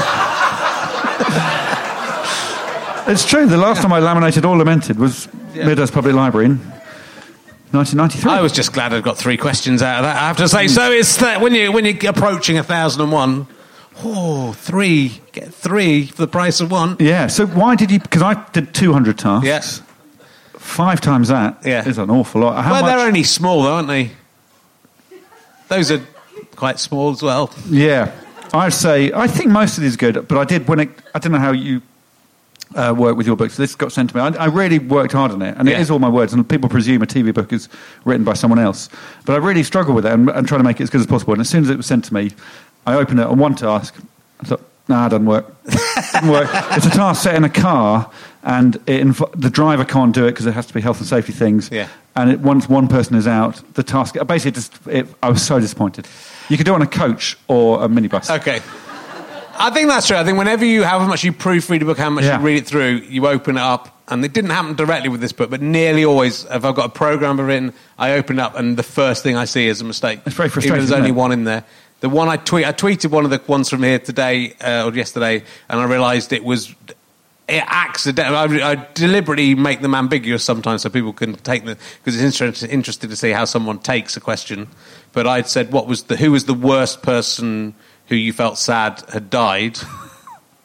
It's true. The last time I laminated or lamented was Midhurst Public Library in 1993. I was just glad I got 3 questions out of that, I have to say. So it's that when you're approaching 1001, 3, get 3 for the price of 1. Yeah. So why did you? Because I did 200 tasks. Yes. 5 times that is an awful lot. They're only small, though, aren't they? Those are quite small as well. Yeah. I think most of these are good, but I don't know how you work with your books. This got sent to me. I really worked hard on it, and it is all my words, and people presume a TV book is written by someone else. But I really struggled with it and trying to make it as good as possible. And as soon as it was sent to me, I opened it on one task. I thought, it doesn't work. It's a task set in a car, and the driver can't do it because it has to be health and safety things. Yeah. And once one person is out, the task... Basically, I was so disappointed. You could do it on a coach or a minibus. Okay. I think that's true. I think whenever however much you proofread a book, how much you read it through, you open it up, and it didn't happen directly with this book, but nearly always, if I've got a program written, I open it up, and the first thing I see is a mistake. It's very frustrating. Even if there's only one in there. The one I tweeted one of the ones from here today, or yesterday, and I realised it was... accidentally, I deliberately make them ambiguous sometimes so people can take them, because it's interesting to see how someone takes a question. But I'd said, who was the worst person who you felt sad had died?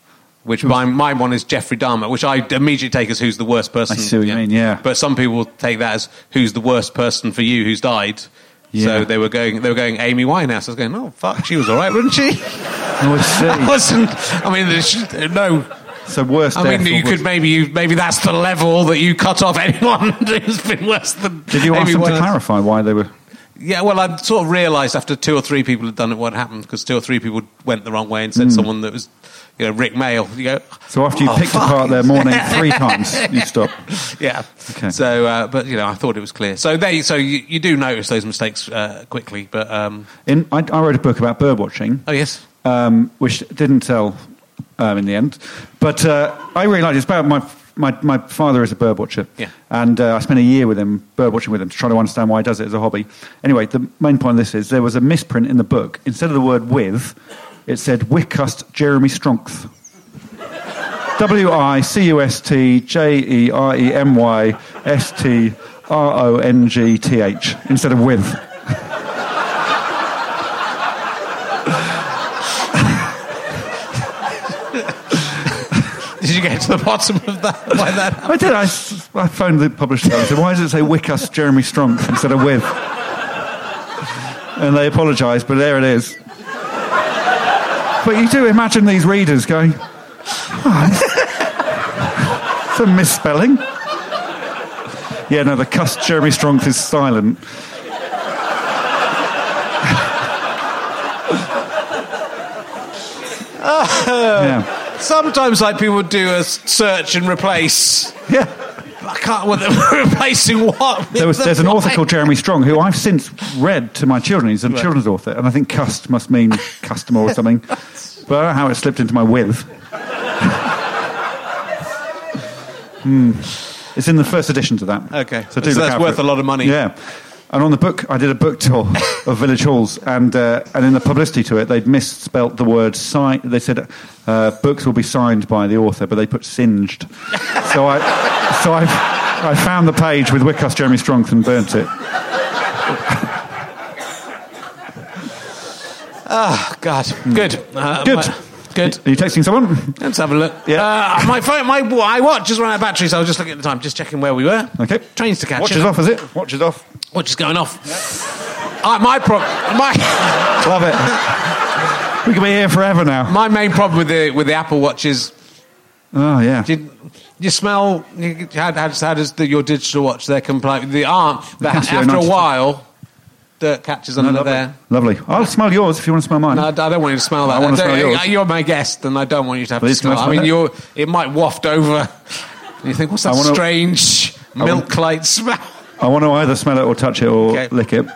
which my one is Jeffrey Dahmer, which I immediately take as who's the worst person. I see what you mean, yeah. But some people take that as who's the worst person for you who's died. Yeah. So they were going Amy Winehouse. I was going, oh, fuck, she was all right, wasn't she? I wasn't. I mean, no. So worst. I mean, you could maybe that's the level that you cut off anyone who's been worse than. Did you ask them to clarify why they were? Yeah, well, I sort of realised after 2 or 3 people had done it what happened, because 2 or 3 people went the wrong way and said someone that was, Rick Mail. You go. So after you picked apart their morning 3 times, you stop. Yeah. Okay. So, but I thought it was clear. So you do notice those mistakes quickly, but I wrote a book about bird watching. Oh yes. Which didn't sell in the end, but I really liked it. It's about my father is a bird watcher, and I spent a year with him, bird watching with him, to try to understand why he does it as a hobby. Anyway, the main point of this is there was a misprint in the book. Instead of the word with, it said Wicust Jeremy Strongth. WICUST instead of with. Did you get to the bottom of that? Why that happened? I did. I phoned the publisher and said, why does it say Wicust Jeremy Strongth instead of with? And they apologised, but there it is. But you do imagine these readers going, it's a misspelling. Yeah, no, the cust Jeremy Strongth is silent. Yeah. Sometimes, people do a search and replace. Yeah. I can't. Replacing what? There's an author called Jeremy Strong who I've since read to my children. He's a children's author, and I think cust must mean customer or something. But I don't know how it slipped into my with. It's in the first edition to that. Okay, so that's worth a lot of money. Yeah. And on the book, I did a book tour of village halls, and in the publicity to it, they'd misspelt the word sign. They said books will be signed by the author, but they put singed. So I found the page with Wicust Jeremy Strongth and burnt it. Oh God, good, good. Good. Are you texting someone? Let's have a look. Yeah. My phone, my watch just ran out of battery, so I was just looking at the time, just checking where we were. Okay. Trains to catch. Watch is off, is it? Watch is off. Watch is going off. Yeah. Love it. We could be here forever now. My main problem with the Apple Watch is. Oh yeah. You smell? How does your digital watch? They're compliant. The arm. After a while. Dirt catches under there. Lovely. I'll smell yours if you want to smell mine. No, I don't want you to smell that. I want to smell yours. You're my guest, and I don't want you to have Please to smell. I mean, it might waft over. And you think, what's that strange milk-like smell? I want to either smell it or touch it or lick it.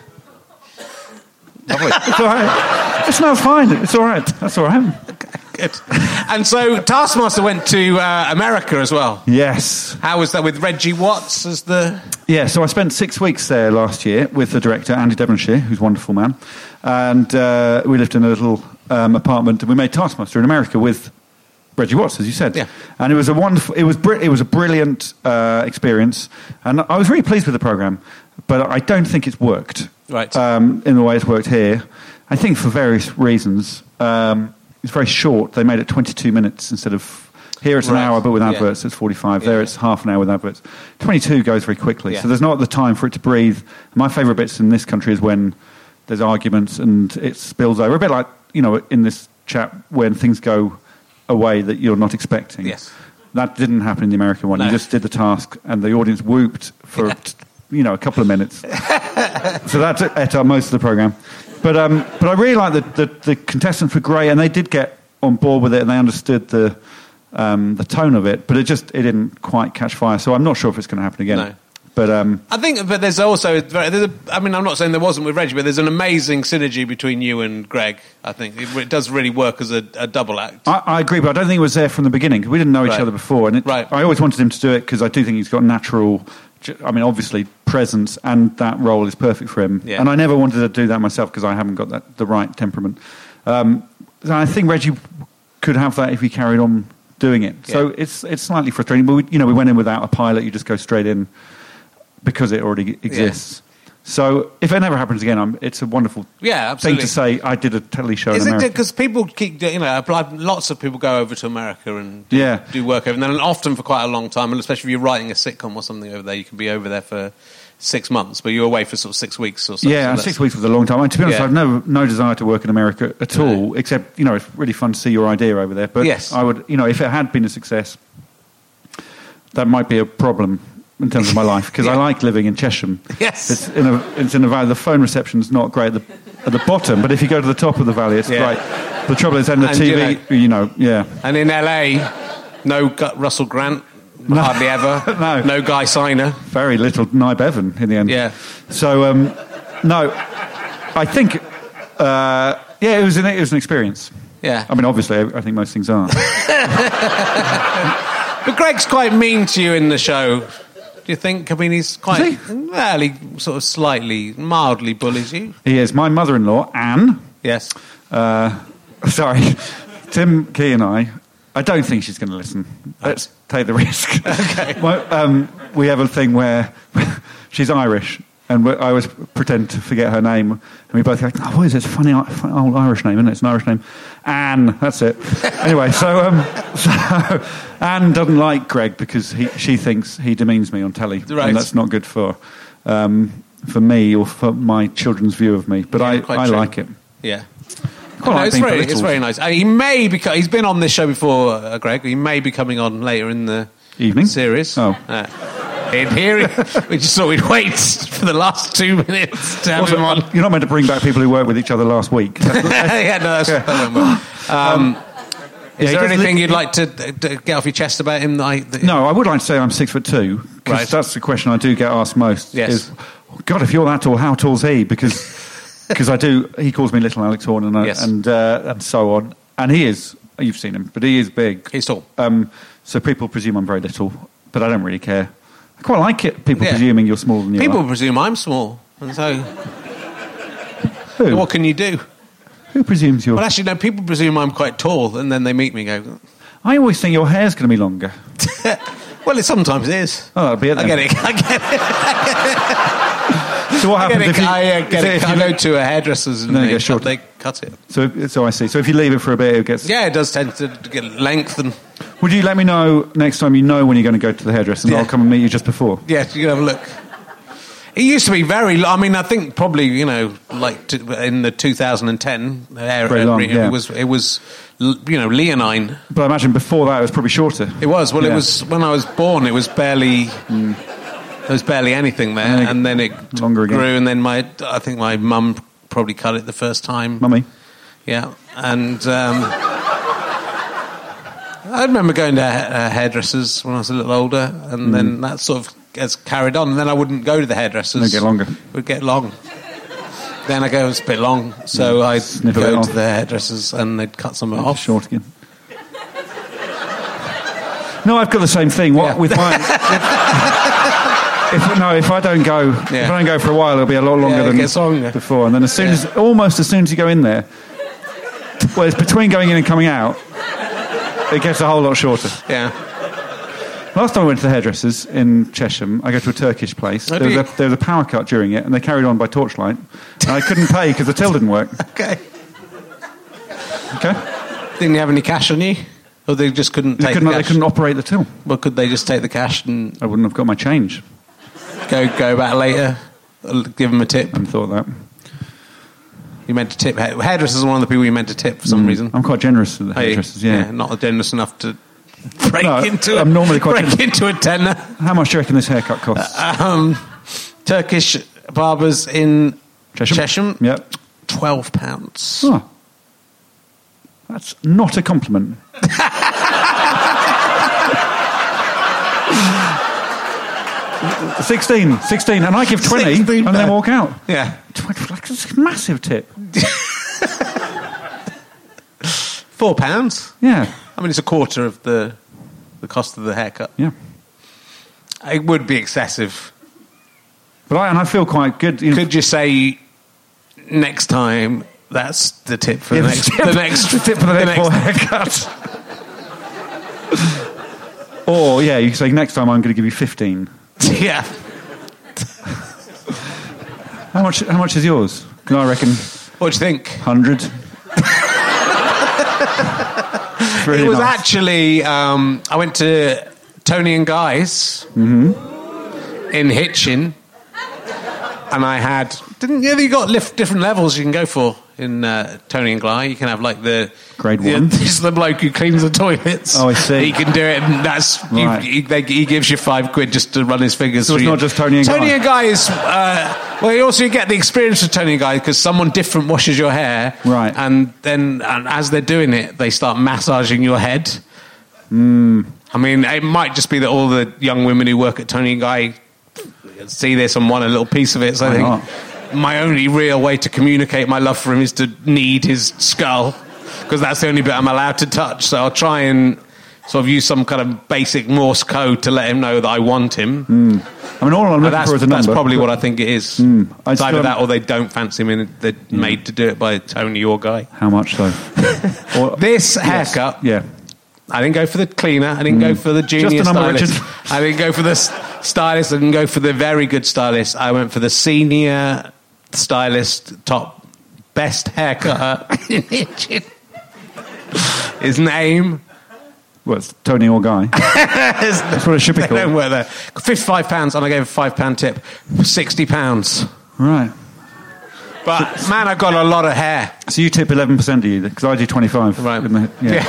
Lovely. It's all right. It smells fine. It's all right. That's all right. Okay, good. And so Taskmaster went to America as well. Yes. How was that with Reggie Watts as the... Yeah, so I spent 6 weeks there last year with the director, Andy Devonshire, who's a wonderful man. And we lived in a little apartment, and we made Taskmaster in America with Reggie Watts, as you said. Yeah. And it was a wonderful... It was a brilliant experience. And I was really pleased with the programme, but I don't think it's worked. Right. In the way it's worked here. I think for various reasons. It's very short. They made it 22 minutes instead of... Here it's an hour, but with adverts it's 45. There it's half an hour with adverts. 22 goes very quickly, so there's not the time for it to breathe. My favourite bits in this country is when there's arguments and it spills over. A bit like, in this chat, when things go a way that you're not expecting. Yes. That didn't happen in the American one. No. You just did the task and the audience whooped for, a couple of minutes. So that ate up most of the programme. But I really like that the contestants were great, and they did get on board with it, and they understood the tone of it, but it didn't quite catch fire. So I'm not sure if it's going to happen again. No. But I think, but there's also, I'm not saying there wasn't with Reggie, but there's an amazing synergy between you and Greg. I think it does really work as a double act. I agree, but I don't think it was there from the beginning, because we didn't know each other before. And I always wanted him to do it because I do think he's got natural, obviously presence, and that role is perfect for him. Yeah. And I never wanted to do that myself because I haven't got the right temperament. I think Reggie could have that if he carried on doing it. Yeah. So it's slightly frustrating, but we went in without a pilot. You just go straight in because it already exists. So if it never happens again, it's a wonderful thing absolutely. to say. I did a telly show in Is America. it because people keep, lots of people go over to America and do work over there, and often for quite a long time, and especially if you're writing a sitcom or something over there, you can be over there for 6 months, but you're away for sort of 6 weeks or something. Yeah, 6 weeks was a long time. And to be honest, I've no desire to work in America at all, except, it's really fun to see your idea over there. But I would, if it had been a success, that might be a problem in terms of my life, because I like living in Chesham. Yes. It's in a valley. The phone reception's not great at the bottom, but if you go to the top of the valley, it's great. The trouble is, and the TV, And in LA, no Russell Grant, hardly ever. No Guy Siner. Very little Nye Bevan in the end. Yeah. So, no, I think, it was an experience. Yeah. I mean, obviously, I think most things are. But Greg's quite mean to you in the show. Do you think? I mean, he's quite... Well, he sort of mildly bullies you. He is. My mother-in-law, Anne... Yes. Sorry. Tim Key and I don't think she's going to listen. Let's take the risk. Okay. Well, we have a thing where she's Irish, and I always pretend to forget her name, and we both go, "Oh, what is it? It's a funny old Irish name, isn't it? It's an Irish name." Anne, that's it. Anyway, so Anne doesn't like Greg because she thinks he demeans me on telly, and that's not good for me or for my children's view of me. But I like it. Yeah. It's very nice. He may he's been on this show before, Greg. He may be coming on later in the evening series. Oh. In here, we just thought we'd wait for the last 2 minutes to have him on. You're not meant to bring back people who worked with each other last week. That won't work. Is there anything you'd like to get off your chest about him? No, I would like to say I'm 6'2", because that's the question I do get asked most. Yes. Is, God, if you're that tall, how tall's he? Because I do. He calls me Little Alex Horn and so on. And he is. You've seen him, but he is big. He's tall. So people presume I'm very little, but I don't really care. I quite like it. People presuming you're smaller than you are. People presume I'm small, and so who? What can you do? Who presumes you're? Well, actually, no. People presume I'm quite tall, and then they meet me and go. I always think your hair's going to be longer. Well, it sometimes is. Oh, that'll be it then. I get it. So what happens if you... I go to a hairdresser's and they cut it. So I see. So if you leave it for a bit, it gets... Yeah, it does tend to get length. And would you let me know next time you know when you're going to go to the hairdresser, and I'll come and meet you just before? Yeah, you can have a look. It used to be very... I mean, I think probably, like in the 2010 era, very long, it was leonine. But I imagine before that it was probably shorter. It was. Well, it was... When I was born, it was barely... There was barely anything there, and then it longer grew, again. and then I think my mum probably cut it the first time. Mummy? Yeah, and I remember going to hairdressers when I was a little older, and then that sort of has carried on, and then I wouldn't go to the hairdressers. They get longer. It would get long. Then I go, it's a bit long, so I'd go to the hairdressers, and they'd cut some of it off. Short again. No, I've got the same thing. With mine... If I don't go for a while, it'll be a lot longer than before. And then almost as soon as you go in there, well, it's between going in and coming out, it gets a whole lot shorter. Yeah. Last time I went to the hairdressers in Chesham, I go to a Turkish place. There was a power cut during it, and they carried on by torchlight. And I couldn't pay because the till didn't work. Okay. Okay. Didn't you have any cash on you? Or they just couldn't take the cash? They couldn't operate the till. Well, could they just take the cash and... I wouldn't have got my change. Go back later, give them a tip. I hadn't thought that. You meant to tip. Hairdressers are one of the people you meant to tip for some reason. I'm quite generous to the hairdressers, yeah. Not generous enough to break into a tenner. How much do you reckon this haircut costs? Turkish barbers in Chesham? Yep. £12. Oh. That's not a compliment. 16, and I give 20 and then walk out. Yeah. It's a massive tip. £4? Yeah. I mean, it's a quarter of the cost of the haircut. Yeah. It would be excessive. But I feel quite good. Could you say next time that's the tip for the next haircut? Or, you can say next time I'm going to give you 15. Yeah. How much is yours? 'Cause I reckon What do you think? 100. It was actually, I went to Tony and Guy's in Hitchin, and I had, you got different levels you can go for in Tony and Guy. You can have like the grade 1. This is the bloke who cleans the toilets. Oh, I see. He can do it, and that's Right. he gives you £5 just to run his fingers. So it's through not just Tony and Guy. Tony and Guy is well. You also get the experience of Tony and Guy because someone different washes your hair, Right. And then as they're doing it, they start massaging your head. I mean, it might just be that all the young women who work at Tony and Guy see this and want a little piece of it. So I think my only real way to communicate my love for him is to knead his skull, because that's the only bit I'm allowed to touch. So I'll try and sort of use some kind of basic Morse code to let him know that I want him. I mean, all I'm looking for is a number. That's probably what I think it is. It's either that or they don't fancy him and they're made to do it by Tony or Guy. How much, though? This haircut... Yeah. I didn't go for the cleaner. I didn't go for the junior Just a number, stylist. Richard. I didn't go for the stylist. I didn't go for the very good stylist. I went for the senior stylist, top best haircutter in Hitchin. His name... Well, it's Tony or Guy. That's what it should be They called. don't work there. £55, and I gave a £5 tip. £60. Right. But, man, I've got a lot of hair. So you tip 11%, do you? Because I do 25. Right. Yeah.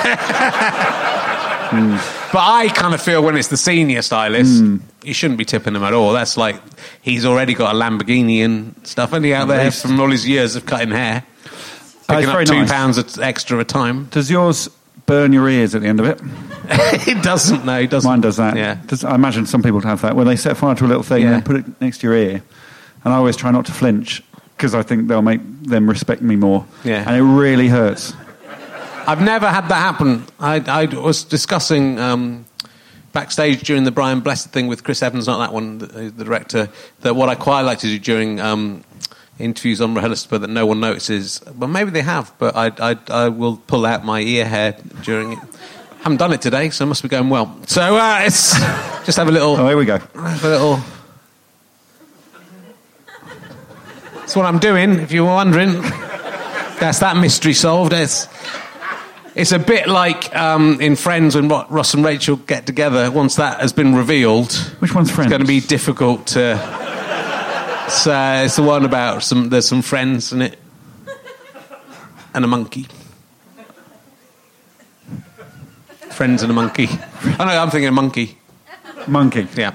But I kind of feel when it's the senior stylist, you shouldn't be tipping him at all. That's like, he's already got a Lamborghini and stuff, and he out there from all his years of cutting hair. Picking up £2 extra a time. Does yours burn your ears at the end of it? It doesn't, no, it doesn't. Mine does that. Yeah. I imagine some people have that, where they set fire to a little thing and then put it next to your ear. And I always try not to flinch, because I think they'll make them respect me more. Yeah. And it really hurts. I've never had that happen. I was discussing backstage during the Brian Blessed thing with Chris Evans, not that one, the director, that what I quite like to do during interviews on RHLSTP that no one notices. Well, maybe they have, but I will pull out my ear hair during it. I haven't done it today, so it must be going well. So it's just have a little... Oh, here we go. Have a little... That's what I'm doing, if you were wondering. That's that mystery solved. It's a bit like in Friends when Ross and Rachel get together. Once that has been revealed... Which one's Friends? It's going to be difficult to... it's the one about there's some friends in it. And a monkey. Friends and a monkey. Oh, no, I'm thinking a monkey. Monkey. Yeah.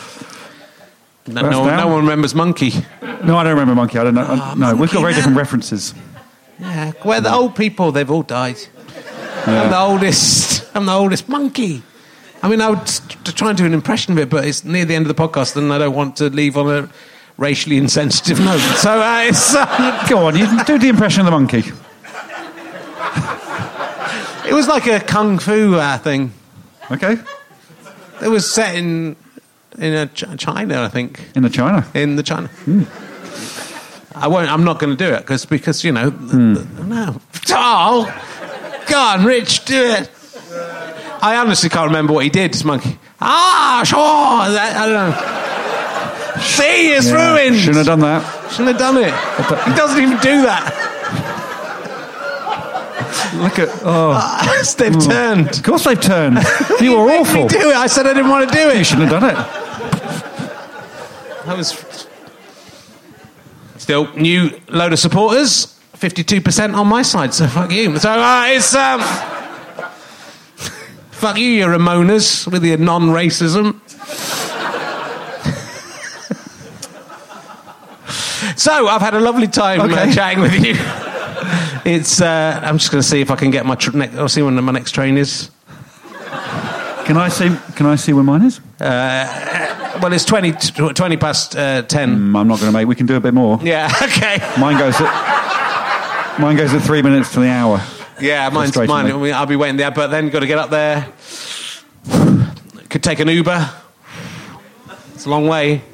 No one remembers Monkey. No, I don't remember Monkey. I don't know. No, we've got very different references. Yeah, where the old people, they've all died. Yeah. I'm the oldest Monkey. I mean, I would try and do an impression of it, but it's near the end of the podcast and I don't want to leave on a racially insensitive note. So it's... Go on, you do the impression of the monkey. It was like a kung fu thing. Okay. It was set in China, I think. In China? In the China. I'm not going to do it because you know. No. Oh, go on, Rich, do it. I honestly can't remember what he did, this monkey. Sure. I don't know. See, it's ruined. Shouldn't have done that. Shouldn't have done it. He doesn't even do that. Look at... They've turned. Of course they've turned. You were awful. Me do it. I said I didn't want to do it. You shouldn't have done it. That was... Still, new load of supporters. 52% on my side, so fuck you. So it's... fuck you, you Ramonas, with your non-racism. So, I've had a lovely time chatting with you. It's. I'm just going to see if I can get my. I'll see when my next train is. Can I see when mine is? Well, it's 20 past 10. I'm not going to make. We can do a bit more. Yeah. Okay. Mine goes at 3 minutes to the hour. Yeah, mine's mine. I'll be waiting there, but then got to get up there. Could take an Uber. It's a long way.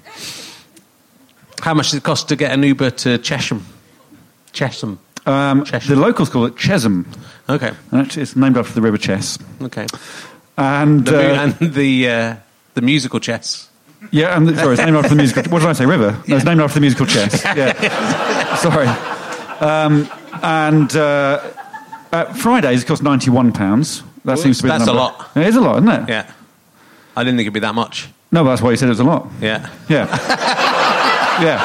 How much does it cost to get an Uber to Chesham? Chesham. The locals call it Chesham. Okay. And actually, it's named after the River Chess. Okay. And the musical chess. Yeah, and sorry, it's named after the musical. What did I say? River? No, it's named after the musical Chess. Yeah. Sorry. Fridays cost £91. That seems to be the number. That's a lot. It is a lot, isn't it? Yeah. I didn't think it'd be that much. No, but that's why you said it was a lot. Yeah. Yeah. Yeah.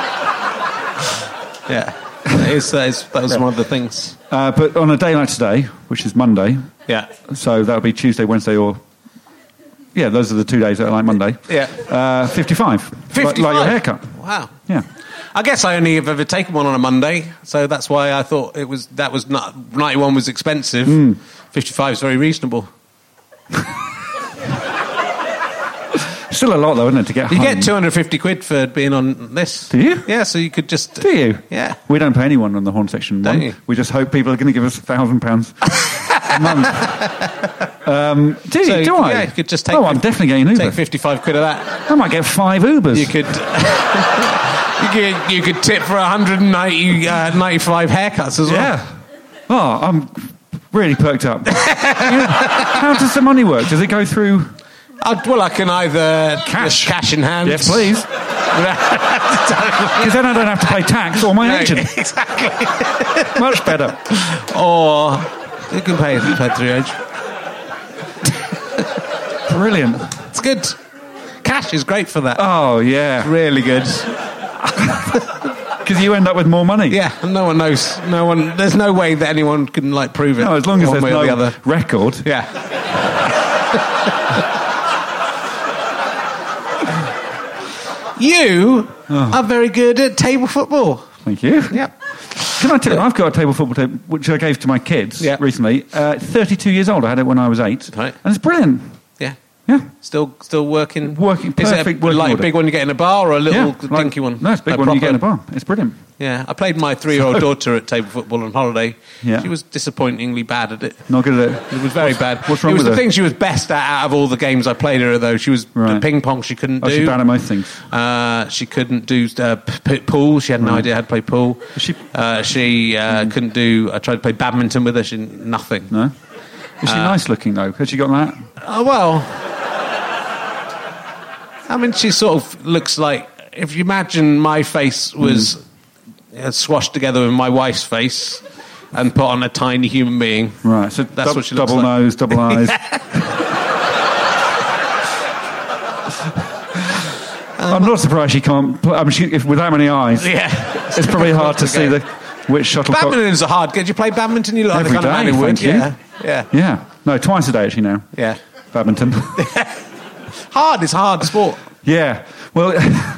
Yeah. That was one of the things. But on a day like today, which is Monday, Yeah. so that'll be Tuesday, Wednesday, or... Yeah, those are the 2 days that are like Monday. Yeah. 55. 55? Like your haircut. Wow. Yeah. I guess I only have ever taken one on a Monday, so that's why I thought that was not 91 was expensive. 55 is very reasonable. Still a lot, though, isn't it, to get You home? get 250 quid for being on this. Do you? Yeah, so you could just... Do you? Yeah. We don't pay anyone on the Horn Section Don't one. you? We just hope people are going to give us £1,000 a month. Do you? So, Do I? yeah, you could just take... I'm definitely getting an Uber. Take 55 quid of that. I might get 5 Ubers. You could... you could tip for 195 haircuts as well. Yeah. Oh, I'm really perked up. How does the money work? Does it go through... Well, I can either cash in hand. Yes, please. Because then I don't have to pay tax or my agent. Exactly. Much better. Or you can pay through agent. Brilliant. It's good. Cash is great for that. Oh, yeah. Really good. Because you end up with more money. Yeah, and no one knows. There's no way that anyone can prove it. No, as long as one there's way or the no other. record. Yeah. You are very good at table football. Thank you. Yep. Can I tell you, I've got a table football table, which I gave to my kids recently. 32 years old. I had it when I was 8. Right. And it's brilliant. Yeah. Yeah. Still working. Working Is perfect it working like a order. big one you get in a bar or a little dinky one? No, it's a big one you get in a bar. It's brilliant. Yeah, I played my 3-year-old daughter at table football on holiday. Yeah. She was disappointingly bad at it. Not good at it. It was very bad. What's wrong it was with the her? thing she was best at out of all the games I played her, though. She was the ping pong she couldn't do. She's bad at most things. She couldn't do pool. She had no idea how to play pool. She couldn't do... I tried to play badminton with her. Nothing. No? Is she nice looking, though? Has she got that? Well... I mean, she sort of looks like... If you imagine my face was swashed together with my wife's face and put on a tiny human being. Right, so that's what she looks double like. nose, double eyes. I'm not surprised she can't... if with that many eyes, it's probably hard to see which shuttlecock... Badminton's a hard game. Do you play badminton? You look like the Every kind of man day, who would. thank you. Yeah. No, twice a day, actually, now. Yeah. Badminton. It's a hard sport. Yeah. Well,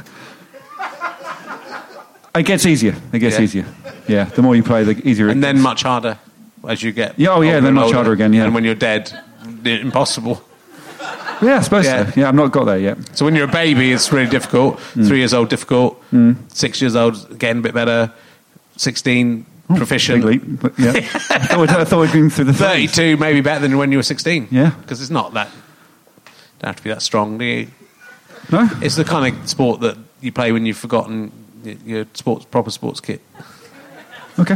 it gets easier. It gets easier. Yeah. The more you play, the easier it And then gets. much harder as you get Yeah, older then and much older. harder again, yeah. And when you're dead, impossible. Yeah, I suppose so. Yeah, I've not got there yet. So when you're a baby, it's really difficult. 3 years old, difficult. 6 years old, getting a bit better. 16, proficient. Big leap, but yeah. I thought we'd been through the 32, maybe better than when you were 16. Yeah. Because it's not that... Don't have to be that strong, do you? No? It's the kind of sport that you play when you've forgotten your proper sports kit. Okay.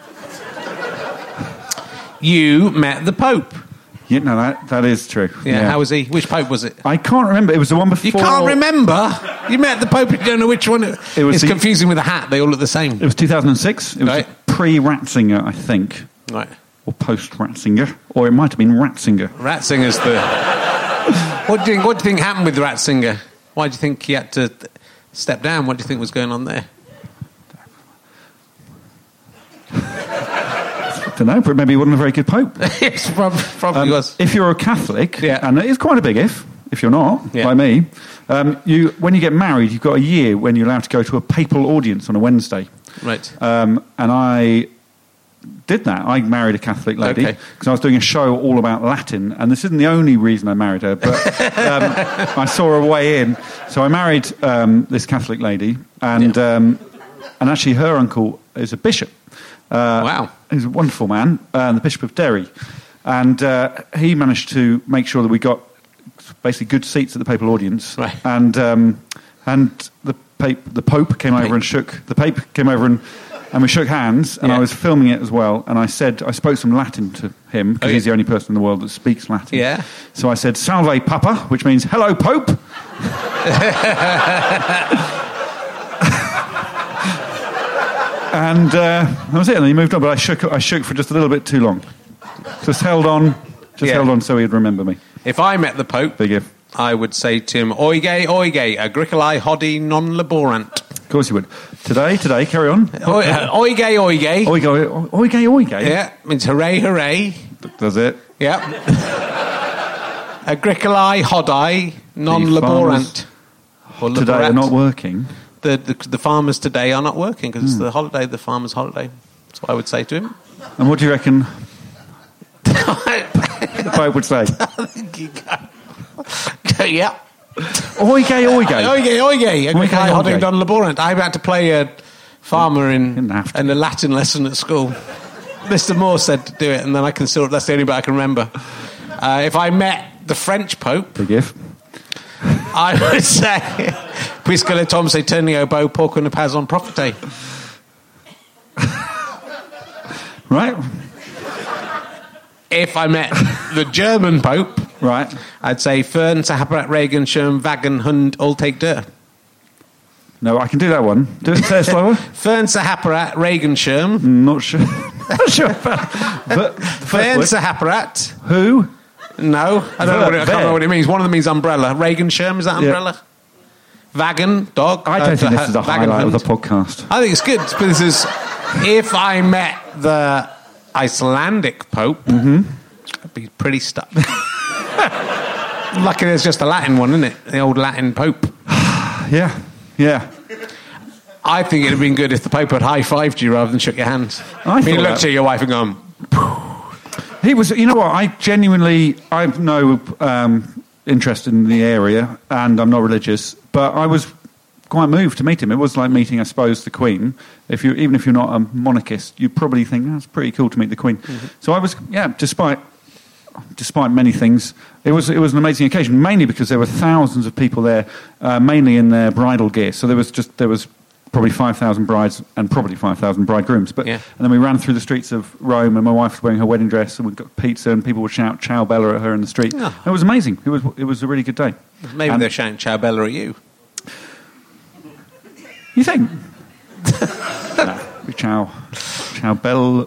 You met the Pope. Yeah, no, that is true. Yeah, how was he? Which Pope was it? I can't remember. It was the one before... You can't remember? You met the Pope, you don't know which one. It's the- confusing with the hat. They all look the same. It was 2006. It was Right. pre-Ratzinger, I think. Right. Or post-Ratzinger. Or it might have been Ratzinger. Ratzinger's the... What do you think happened with Ratzinger? Why do you think he had to step down? What do you think was going on there? I don't know, but maybe he wasn't a very good pope. Yes, probably was. If you're a Catholic, Yeah. and it's quite a big if you're not, Yeah. like me, when you get married, you've got a year when you're allowed to go to a papal audience on a Wednesday. Right. And I did that. I married a Catholic lady Okay. because I was doing a show all about Latin, and this isn't the only reason I married her, but I saw her way in. So I married this Catholic lady, and actually her uncle is a bishop. Wow. He's a wonderful man, the Bishop of Derry. And he managed to make sure that we got basically good seats at the papal audience. Right. And the Pope came over and shook... The Pope came over and we shook hands, and I was filming it as well. And I spoke some Latin to him, because he's the only person in the world that speaks Latin. Yeah. So I said, Salve Papa, which means, hello, Pope. And that was it. And he moved on, but I shook for just a little bit too long. Just held on so he'd remember me. If I met the Pope, Big if. I would say to him, Oige, oige, agricolae hodie non laborant. Of course you would. Today, carry on. Oige, oige. Oige. Yeah, means hooray, hooray. Does it? Yeah. Agricolae hodie non laborant. Or Today are not working. The farmers today are not working because it's the holiday, the farmers' holiday. That's what I would say to him. And what do you reckon the Pope would say? Yeah. Oige. Oige. Agricolae hodie non laborant. I had to play a farmer in a Latin lesson at school. Mr. Moore said to do it, and then that's the only bit I can remember. If I met the French Pope... Big if. I would say, puisque le temps s'est tourné au beau pour qu'on ne pas en profiter. Right. If I met the German Pope, right, I'd say, Fern, Sahabrat, Regenschirm, Wagen, Hund, all take der. No, I can do that one. Do it slower. Fern, Sahabrat, Regenschirm. Not sure. Not sure about but Fern, Sahabrat. Who? No, I don't know. I can't remember what it means. One of them means umbrella. Regenschirm, is that umbrella? Yeah. Wagon, dog. I don't think this is a highlight of the podcast. I think it's good, but this is... If I met the Icelandic Pope, I'd be pretty stuck. Lucky there's just a Latin one, isn't it? The old Latin Pope. Yeah. I think it'd have been good if the Pope had high-fived you rather than shook your hands. You looked at your wife and gone... He was, you know what, I have no interest in the area, and I'm not religious, but I was quite moved to meet him. It was like meeting, I suppose, the Queen. Even if you're not a monarchist, you probably think, that's pretty cool to meet the Queen. Mm-hmm. So I was, despite many things, it was an amazing occasion, mainly because there were thousands of people there, mainly in their bridal gear. So there was probably 5,000 brides and probably 5,000 bridegrooms. And then we ran through the streets of Rome, and my wife was wearing her wedding dress, and we got pizza, and people would shout "Ciao Bella" at her in the street. Oh. It was amazing. It was a really good day. Maybe they're shouting "Ciao Bella" at you. You think? No. Ciao Bello.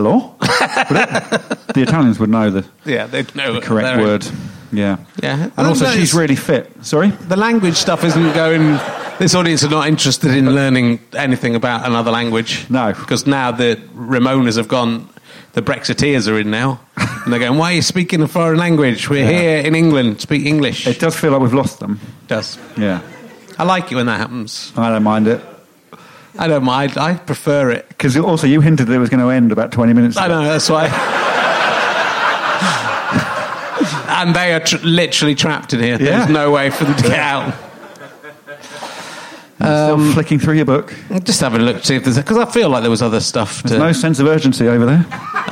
The Italians would know they'd know the correct word. Yeah. And also, she's really fit. Sorry? The language stuff isn't going... This audience are not interested in learning anything about another language. No. Because now the Ramonas have gone... The Brexiteers are in now. And they're going, why are you speaking a foreign language? We're here in England, speak English. It does feel like we've lost them. It does. Yeah. I like it when that happens. I don't mind it. I don't mind. I prefer it. Because also you hinted that it was going to end about 20 minutes ago. I know, that's why... And they are literally trapped in here. There's no way for them to get out. Still flicking through your book. Just having a look to see if there's... Because I feel like there was other stuff. There's no sense of urgency over there.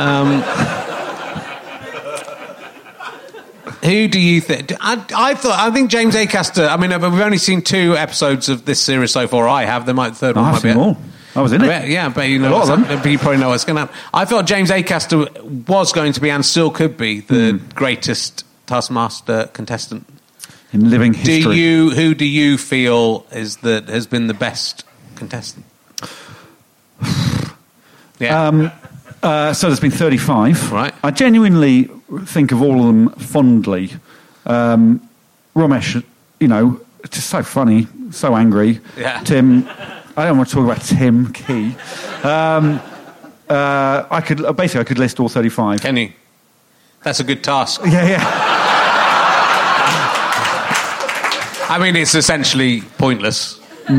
Who do you think... I think James Acaster... I mean, we've only seen 2 episodes of this series so far. I have. The third one might be... I've seen more. I was in it. Yeah, but you know, but you probably know what's going to happen. I thought James Acaster was going to be and still could be the greatest Taskmaster contestant in living history. Who do you feel has been the best contestant? So there's been 35. Right. I genuinely think of all of them fondly. Romesh, just so funny, so angry. Yeah. Tim, I don't want to talk about Tim Key. I could list all 35. Can you? That's a good task. Yeah. I mean, it's essentially pointless.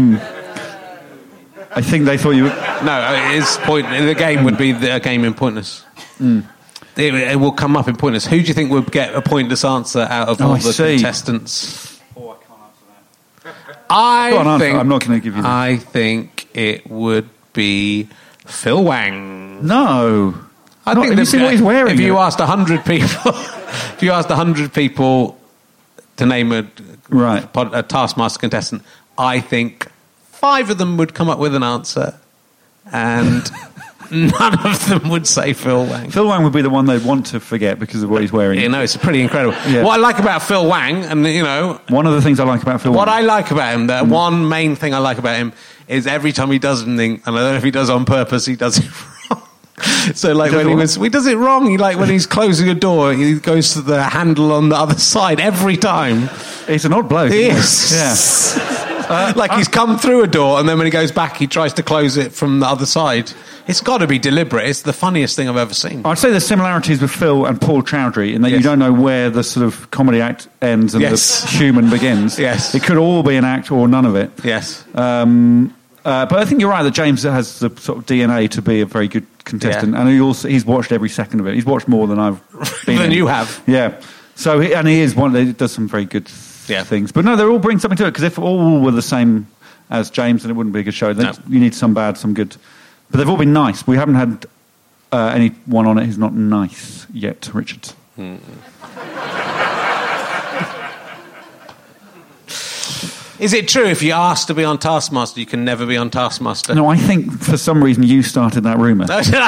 I think they thought you would... No, it's the game would be a game in pointless. It will come up in pointless. Who do you think would get a pointless answer out of all the contestants? Oh, I can't answer that. I'm not going to give you that. I think it would be Phil Wang. No. I think have you seen what he's wearing? If you asked 100 people to name a Taskmaster contestant, I think 5 of them would come up with an answer, and none of them would say Phil Wang. Phil Wang would be the one they'd want to forget because of what he's wearing. You know, it's pretty incredible. Yeah. What I like about Phil Wang, and you know, one of the things I like about Phil what Wang. I like about him, the one main thing I like about him is every time he does anything, and I don't know if he does on purpose, he does it wrong. So, like when he does it wrong. He when he's closing a door, he goes to the handle on the other side every time. He's an odd bloke. He is. Yeah. He's come through a door, and then when he goes back, he tries to close it from the other side. It's got to be deliberate. It's the funniest thing I've ever seen. I'd say there's similarities with Phil and Paul Chowdhury in that you don't know where the sort of comedy act ends and the human begins. Yes. It could all be an act or none of it. Yes. But I think you're right that James has the sort of DNA to be a very good contestant, and he's watched every second of it. He's watched more than I've been than in. you have. Yeah. So he is one that does some very good things. But no, they all bring something to it, because if all were the same as James, then it wouldn't be a good show. Then you need some bad, some good. But they've all been nice. We haven't had anyone on it who's not nice yet, Richard. Is it true if you ask to be on Taskmaster, you can never be on Taskmaster? No, I think for some reason you started that rumour.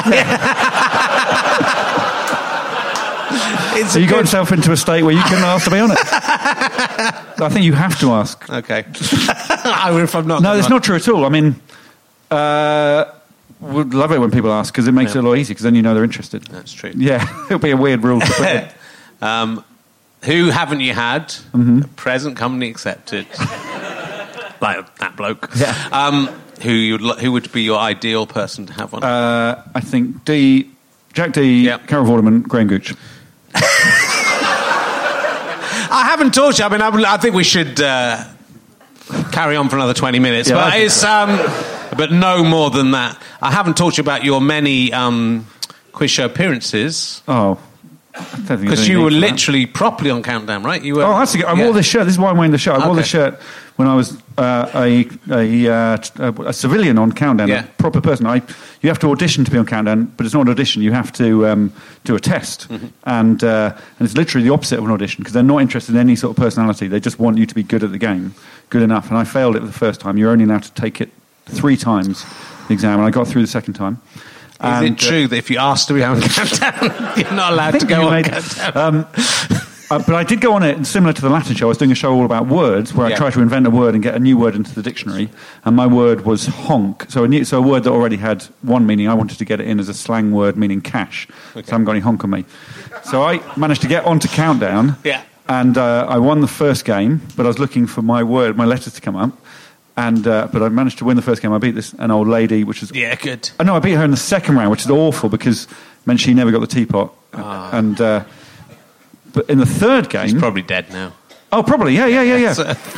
So you got yourself into a state where you couldn't ask to be on it. I think you have to ask. Okay. If I'm not. No, that's not true at all. I mean, would love it when people ask, because it makes it a lot easier, because then you know they're interested. That's true. Yeah, it'll be a weird rule to put in. Who haven't you had? Present company accepted. Like that bloke. Yeah. Who would be your ideal person to have on? I think Jack D, Carol Vorderman, Graham Gooch. I haven't told you. I mean, I think we should carry on for another 20 minutes, Yeah, but it's but no more than that. I haven't talked to you about your many quiz show appearances. Oh. Because you were literally properly on Countdown, right? You were. Oh, that's I wore this shirt. This is why I'm wearing the shirt. I wore this shirt when I was a civilian on Countdown, a proper person. You have to audition to be on Countdown, but it's not an audition. You have to do a test, and it's literally the opposite of an audition, because they're not interested in any sort of personality. They just want you to be good at the game, good enough. And I failed it the first time. You're only allowed to take it 3 times, the exam, and I got through the second time. Is it true that if you ask to be on Countdown, you're not allowed to go on Countdown? But I did go on it, similar to the Latin show. I was doing a show all about words, where I tried to invent a word and get a new word into the dictionary, and my word was honk. So a word that already had one meaning, I wanted to get it in as a slang word meaning cash. So I haven't got any honk on me. So I managed to get onto Countdown, and I won the first game, but I was looking for my letters to come up. But I managed to win the first game. I beat an old lady, which is... Yeah, good. No, I beat her in the second round, which is awful, because it meant she never got the teapot. But in the third game... She's probably dead now. Oh, probably, yeah.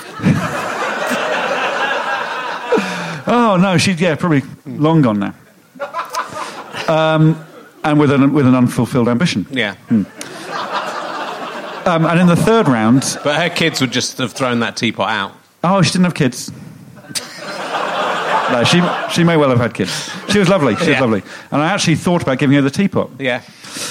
Oh, no, she's, probably long gone now. And with an unfulfilled ambition. Yeah. And in the third round... But her kids would just have thrown that teapot out. Oh, she didn't have kids. No, she may well have had kids. She was lovely. She was lovely. And I actually thought about giving her the teapot. Yeah.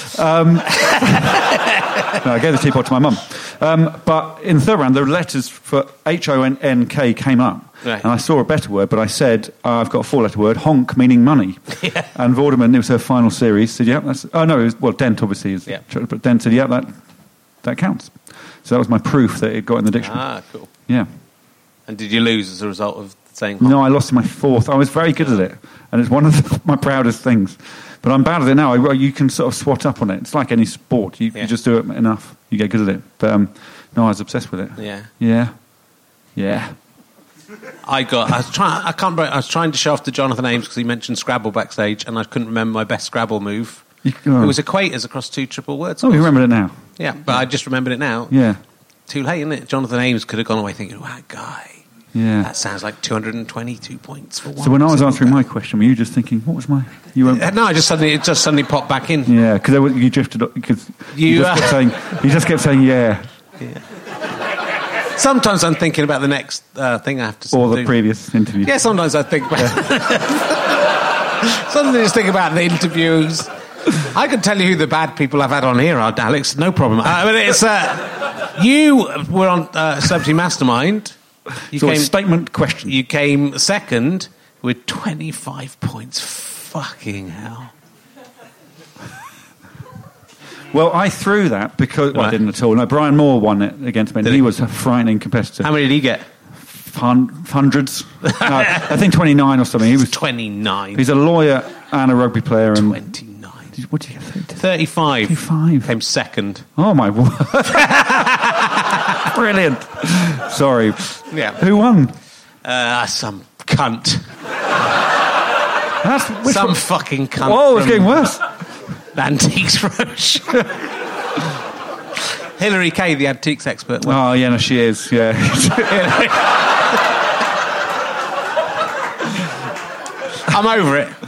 No, I gave the teapot to my mum. But in the third round, the letters for H-O-N-K came up. Right. And I saw a better word, but I said, I've got a 4-letter word, honk, meaning money. Yeah. And Vorderman, it was her final series, said, that's... Oh, no, it was, Dent, obviously. But Dent said, that counts. So that was my proof that it got in the dictionary. Ah, cool. Yeah. And did you lose as a result of saying honk? No, I lost my 4th. I was very good at it. And it's one of my proudest things. But I'm bad at it now. You can sort of swat up on it. It's like any sport. You just do it enough. You get good at it. But no, I was obsessed with it. Yeah. Yeah. I was trying to show off to Jonathan Ames because he mentioned Scrabble backstage, and I couldn't remember my best Scrabble move. It was equators across 2 triple words. Oh, you remember it now? Yeah, but I just remembered it now. Yeah. Too late, isn't it? Jonathan Ames could have gone away thinking, "Wow, guy." Yeah. That sounds like 222 points for one. So when I was answering my question, were you just thinking, what was my... No, it just suddenly popped back in. Yeah, because you drifted... Because you just kept saying, yeah. Sometimes I'm thinking about the next thing I have to do. Or the previous interview. Yeah, sometimes I think about... Sometimes I just think about the interviews. I can tell you who the bad people I've had on here are, Alex. No problem. But it's... you were on Celebrity Mastermind... So a statement question. You came second with 25 points. Fucking hell. Well, I threw that because... Well, I didn't at all. No, Brian Moore won it against me. He was a frightening competitor. How many did he get? Hundreds. No, I think 29 or something. He was 29. He's a lawyer and a rugby player. And 29. What did you get? 35. 35. Came second. Oh, my word. Brilliant. Sorry. Yeah. Who won? Some cunt. Some fucking cunt. Oh, it's getting worse. Antiques Roadshow. Hilary Kay, the antiques expert. Oh, yeah, no, she is, yeah. I'm over it.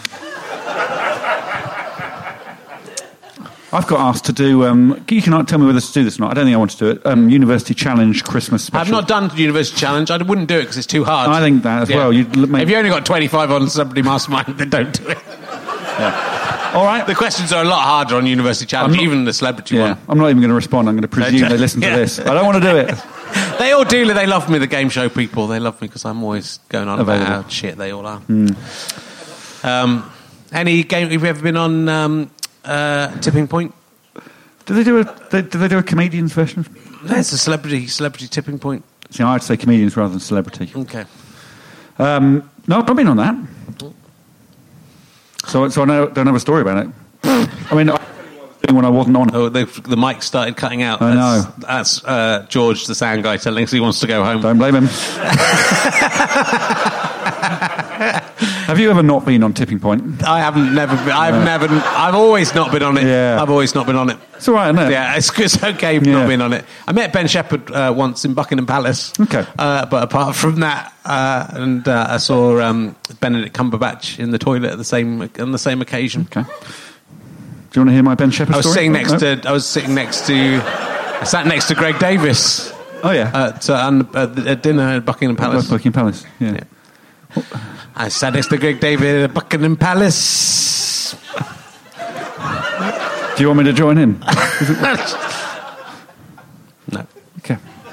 I've got asked to do... you cannot tell me whether to do this or not. I don't think I want to do it. University Challenge Christmas special. I've not done University Challenge. I wouldn't do it because it's too hard. I think that as well. If you only got 25 on Celebrity Mastermind, then don't do it. Yeah. All right. The questions are a lot harder on University Challenge, even the celebrity one. I'm not even going to respond. I'm going to presume they listen to this. I don't want to do it. They all do. They love me, the game show people. They love me because I'm always going on about how shit they all are. Any game... Have you ever been on Tipping Point? Do they do a comedian's version? It's a celebrity Tipping Point. See, I'd say comedians rather than celebrity. Okay. No, I've not been on that. So I don't have a story about it. I mean, I was doing when I wasn't on it. Oh, the mic started cutting out. I know. That's George, the sound guy, telling us he wants to go home. Don't blame him. Have you ever not been on Tipping Point? I haven't. Never been. I've always not been on it. Yeah. I've always not been on it. It's all right, isn't it? Yeah, it's okay not being on it. I met Ben Shepherd once in Buckingham Palace. Okay. But apart from that, I saw Benedict Cumberbatch in the toilet on the same occasion. Okay. Do you want to hear my Ben Shepherd story? I sat next to Greg Davis. Oh yeah. At dinner at Buckingham Palace. Buckingham Palace. Yeah. I sat next to Greg Davis at Buckingham Palace. Do you want me to join in? No. Okay.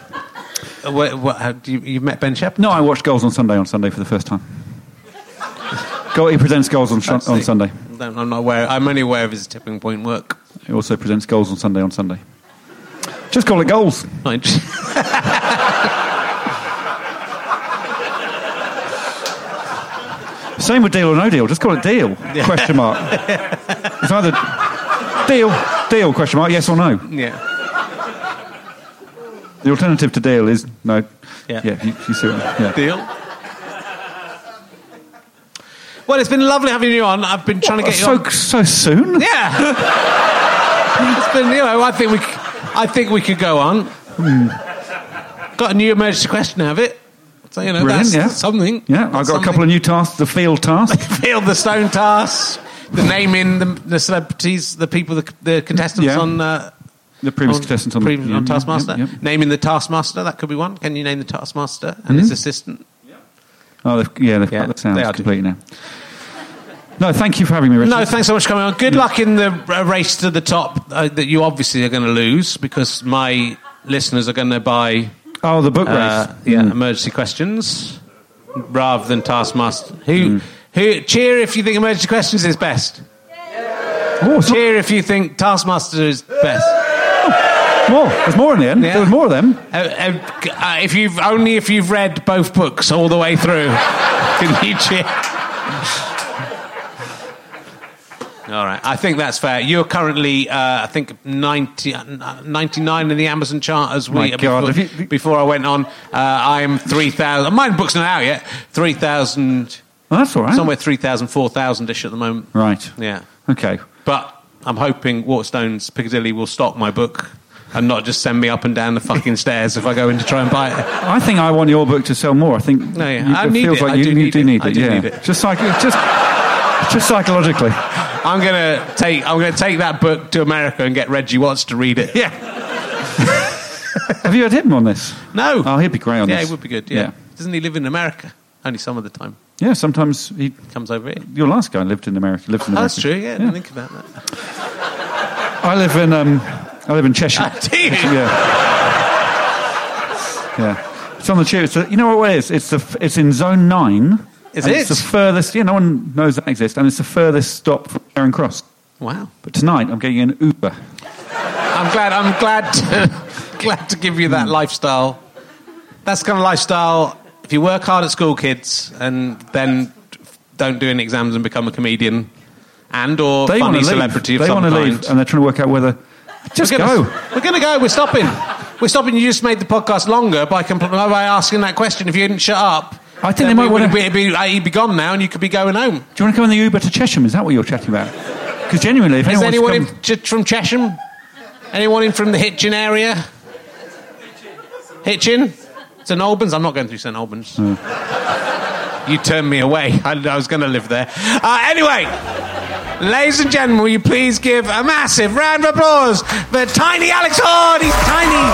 You met Ben Shepherd? No, I watched Goals on Sunday for the first time. He presents Goals on Sunday. I'm not aware. I'm only aware of his Tipping Point work. He also presents Goals on Sunday. Just call it Goals. Not interesting. Same with Deal or No Deal. Just call it Deal? Question mark. It's either deal? Question mark? Yes or no? Yeah. The alternative to deal is no. Yeah. Yeah. You see what? Yeah. Deal. Well, it's been lovely having you on. I've been trying to get you on. So soon? Yeah. It's been. I think we could go on. Got a new emergency question, have it? So, brilliant, that's something. Yeah, I've got a couple of new tasks. The field task. Field the stone task. The naming the celebrities, the people, the contestants on... the previous contestants on Taskmaster. Yep. Naming the Taskmaster, that could be one. Can you name the Taskmaster and his assistant? Oh, they've got the sounds completely now. No, thank you for having me, Richard. No, thanks so much for coming on. Good luck in the race to the top that you obviously are going to lose because my listeners are going to buy... Oh, the book race. Emergency questions rather than Taskmaster. Who cheer if you think emergency questions is best? Oh, cheer if you think Taskmaster is best. More. There's more in the end. Yeah. There's more of them. If you've read both books all the way through, can you cheer? All right, I think that's fair. You're currently, I think, 99 in the Amazon chart as we. My God, before I went on, I'm 3,000. My book's not out yet. 3,000. Oh, that's all right. Somewhere 3,000, 4,000-ish at the moment. Right. Yeah. Okay. But I'm hoping Waterstones Piccadilly will stock my book and not just send me up and down the fucking stairs if I go in to try and buy it. I think I want your book to sell more. I think. No, yeah. I need it. Like you do need it. Just psychologically. I'm gonna take that book to America and get Reggie Watts to read it. Yeah. Have you had him on this? No. Oh, he'd be great on this. Yeah, he would be good. Yeah. Doesn't he live in America? Only some of the time. Yeah, sometimes he comes over here. Your last guy lived in America. Oh, that's true. Yeah, I didn't think about that. I live in Cheshire. Do you? Yeah. It's on the tube. So, you know what it is? It's in Zone 9. Is And it? It's the furthest, no one knows that exists, and it's the furthest stop from Charing Cross. Wow. But tonight I'm getting an Uber. I'm glad to give you that lifestyle. That's the kind of lifestyle, if you work hard at school, kids, and then don't do any exams and become a comedian or funny celebrity of some kind. They want to leave, and they're trying to work out whether... Just go. We're going to go. We're stopping. We're stopping. You just made the podcast longer by asking that question. If you didn't shut up, I think they might want to... He'd be gone now, and you could be going home. Do you want to go on the Uber to Chesham? Is that what you're chatting about? Because genuinely, if anyone in from Chesham? Anyone in from the Hitchin area? Hitchin? St Albans? I'm not going through St Albans. You turned me away. I was going to live there. Anyway, ladies and gentlemen, will you please give a massive round of applause for Tiny Alex Horne? He's tiny.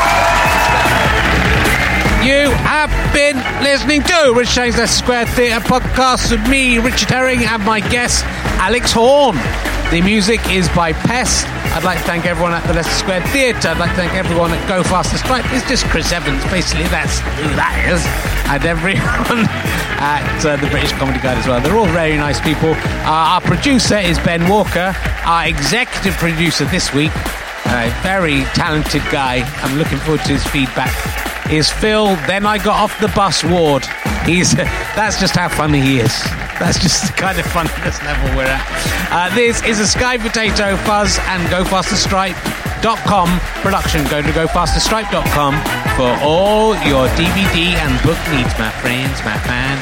You have been listening to Rich Herring's Leicester Square Theatre podcast with me, Richard Herring, and my guest, Alex Horne. The music is by Pest. I'd like to thank everyone at the Leicester Square Theatre. I'd like to thank everyone at Go Faster Stripe. It's just Chris Evans, basically. That's who that is. And everyone at the British Comedy Guide as well. They're all very nice people. Our producer is Ben Walker. Our executive producer this week, a very talented guy, I'm looking forward to his feedback, is Phil. Then I got off the bus Ward. That's just how funny he is. That's just the kind of funniness level we're at. This is a Sky Potato Fuzz and GoFasterStripe.com production. Go to GoFasterStripe.com for all your DVD and book needs, my friends, my fine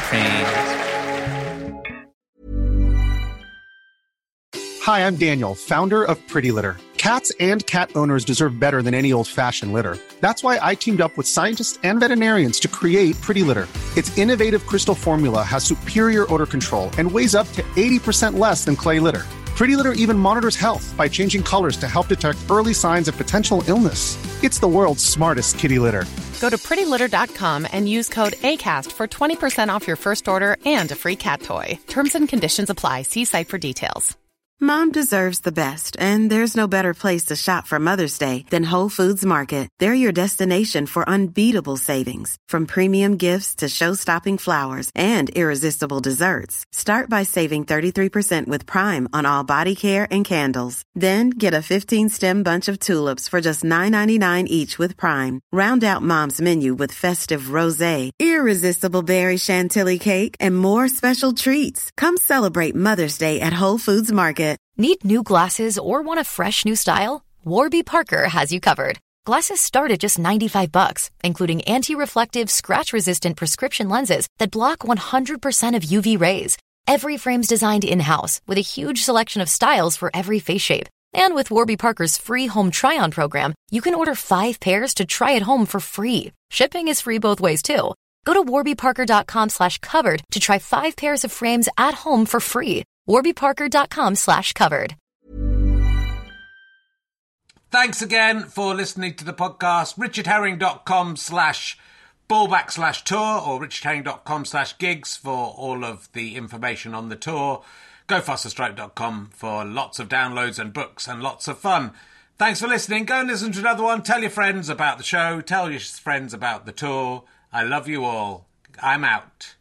friends. Hi, I'm Daniel, founder of Pretty Litter. Cats and cat owners deserve better than any old-fashioned litter. That's why I teamed up with scientists and veterinarians to create Pretty Litter. Its innovative crystal formula has superior odor control and weighs up to 80% less than clay litter. Pretty Litter even monitors health by changing colors to help detect early signs of potential illness. It's the world's smartest kitty litter. Go to prettylitter.com and use code ACAST for 20% off your first order and a free cat toy. Terms and conditions apply. See site for details. Mom deserves the best, and there's no better place to shop for Mother's Day than Whole Foods Market. They're your destination for unbeatable savings, from premium gifts to show-stopping flowers and irresistible desserts. Start by saving 33% with Prime on all body care and candles. Then get a 15-stem bunch of tulips for just $9.99 each with Prime. Round out Mom's menu with festive rosé, irresistible berry chantilly cake, and more special treats. Come celebrate Mother's Day at Whole Foods Market. Need new glasses or want a fresh new style? Warby Parker has you covered. Glasses start at just $95, including anti-reflective, scratch-resistant prescription lenses that block 100% of UV rays. Every frame's designed in-house with a huge selection of styles for every face shape. And with Warby Parker's free home try-on program, you can order 5 pairs to try at home for free. Shipping is free both ways, too. Go to warbyparker.com/covered to try 5 pairs of frames at home for free. warbyparker.com/covered. Thanks again for listening to the podcast. richardherring.com/ballback/tour or richardherring.com/gigs for all of the information on the tour. GoFasterStripe.com for lots of downloads and books and lots of fun. Thanks for listening. Go and listen to another one. Tell your friends about the show. Tell your friends about the tour. I love you all. I'm out.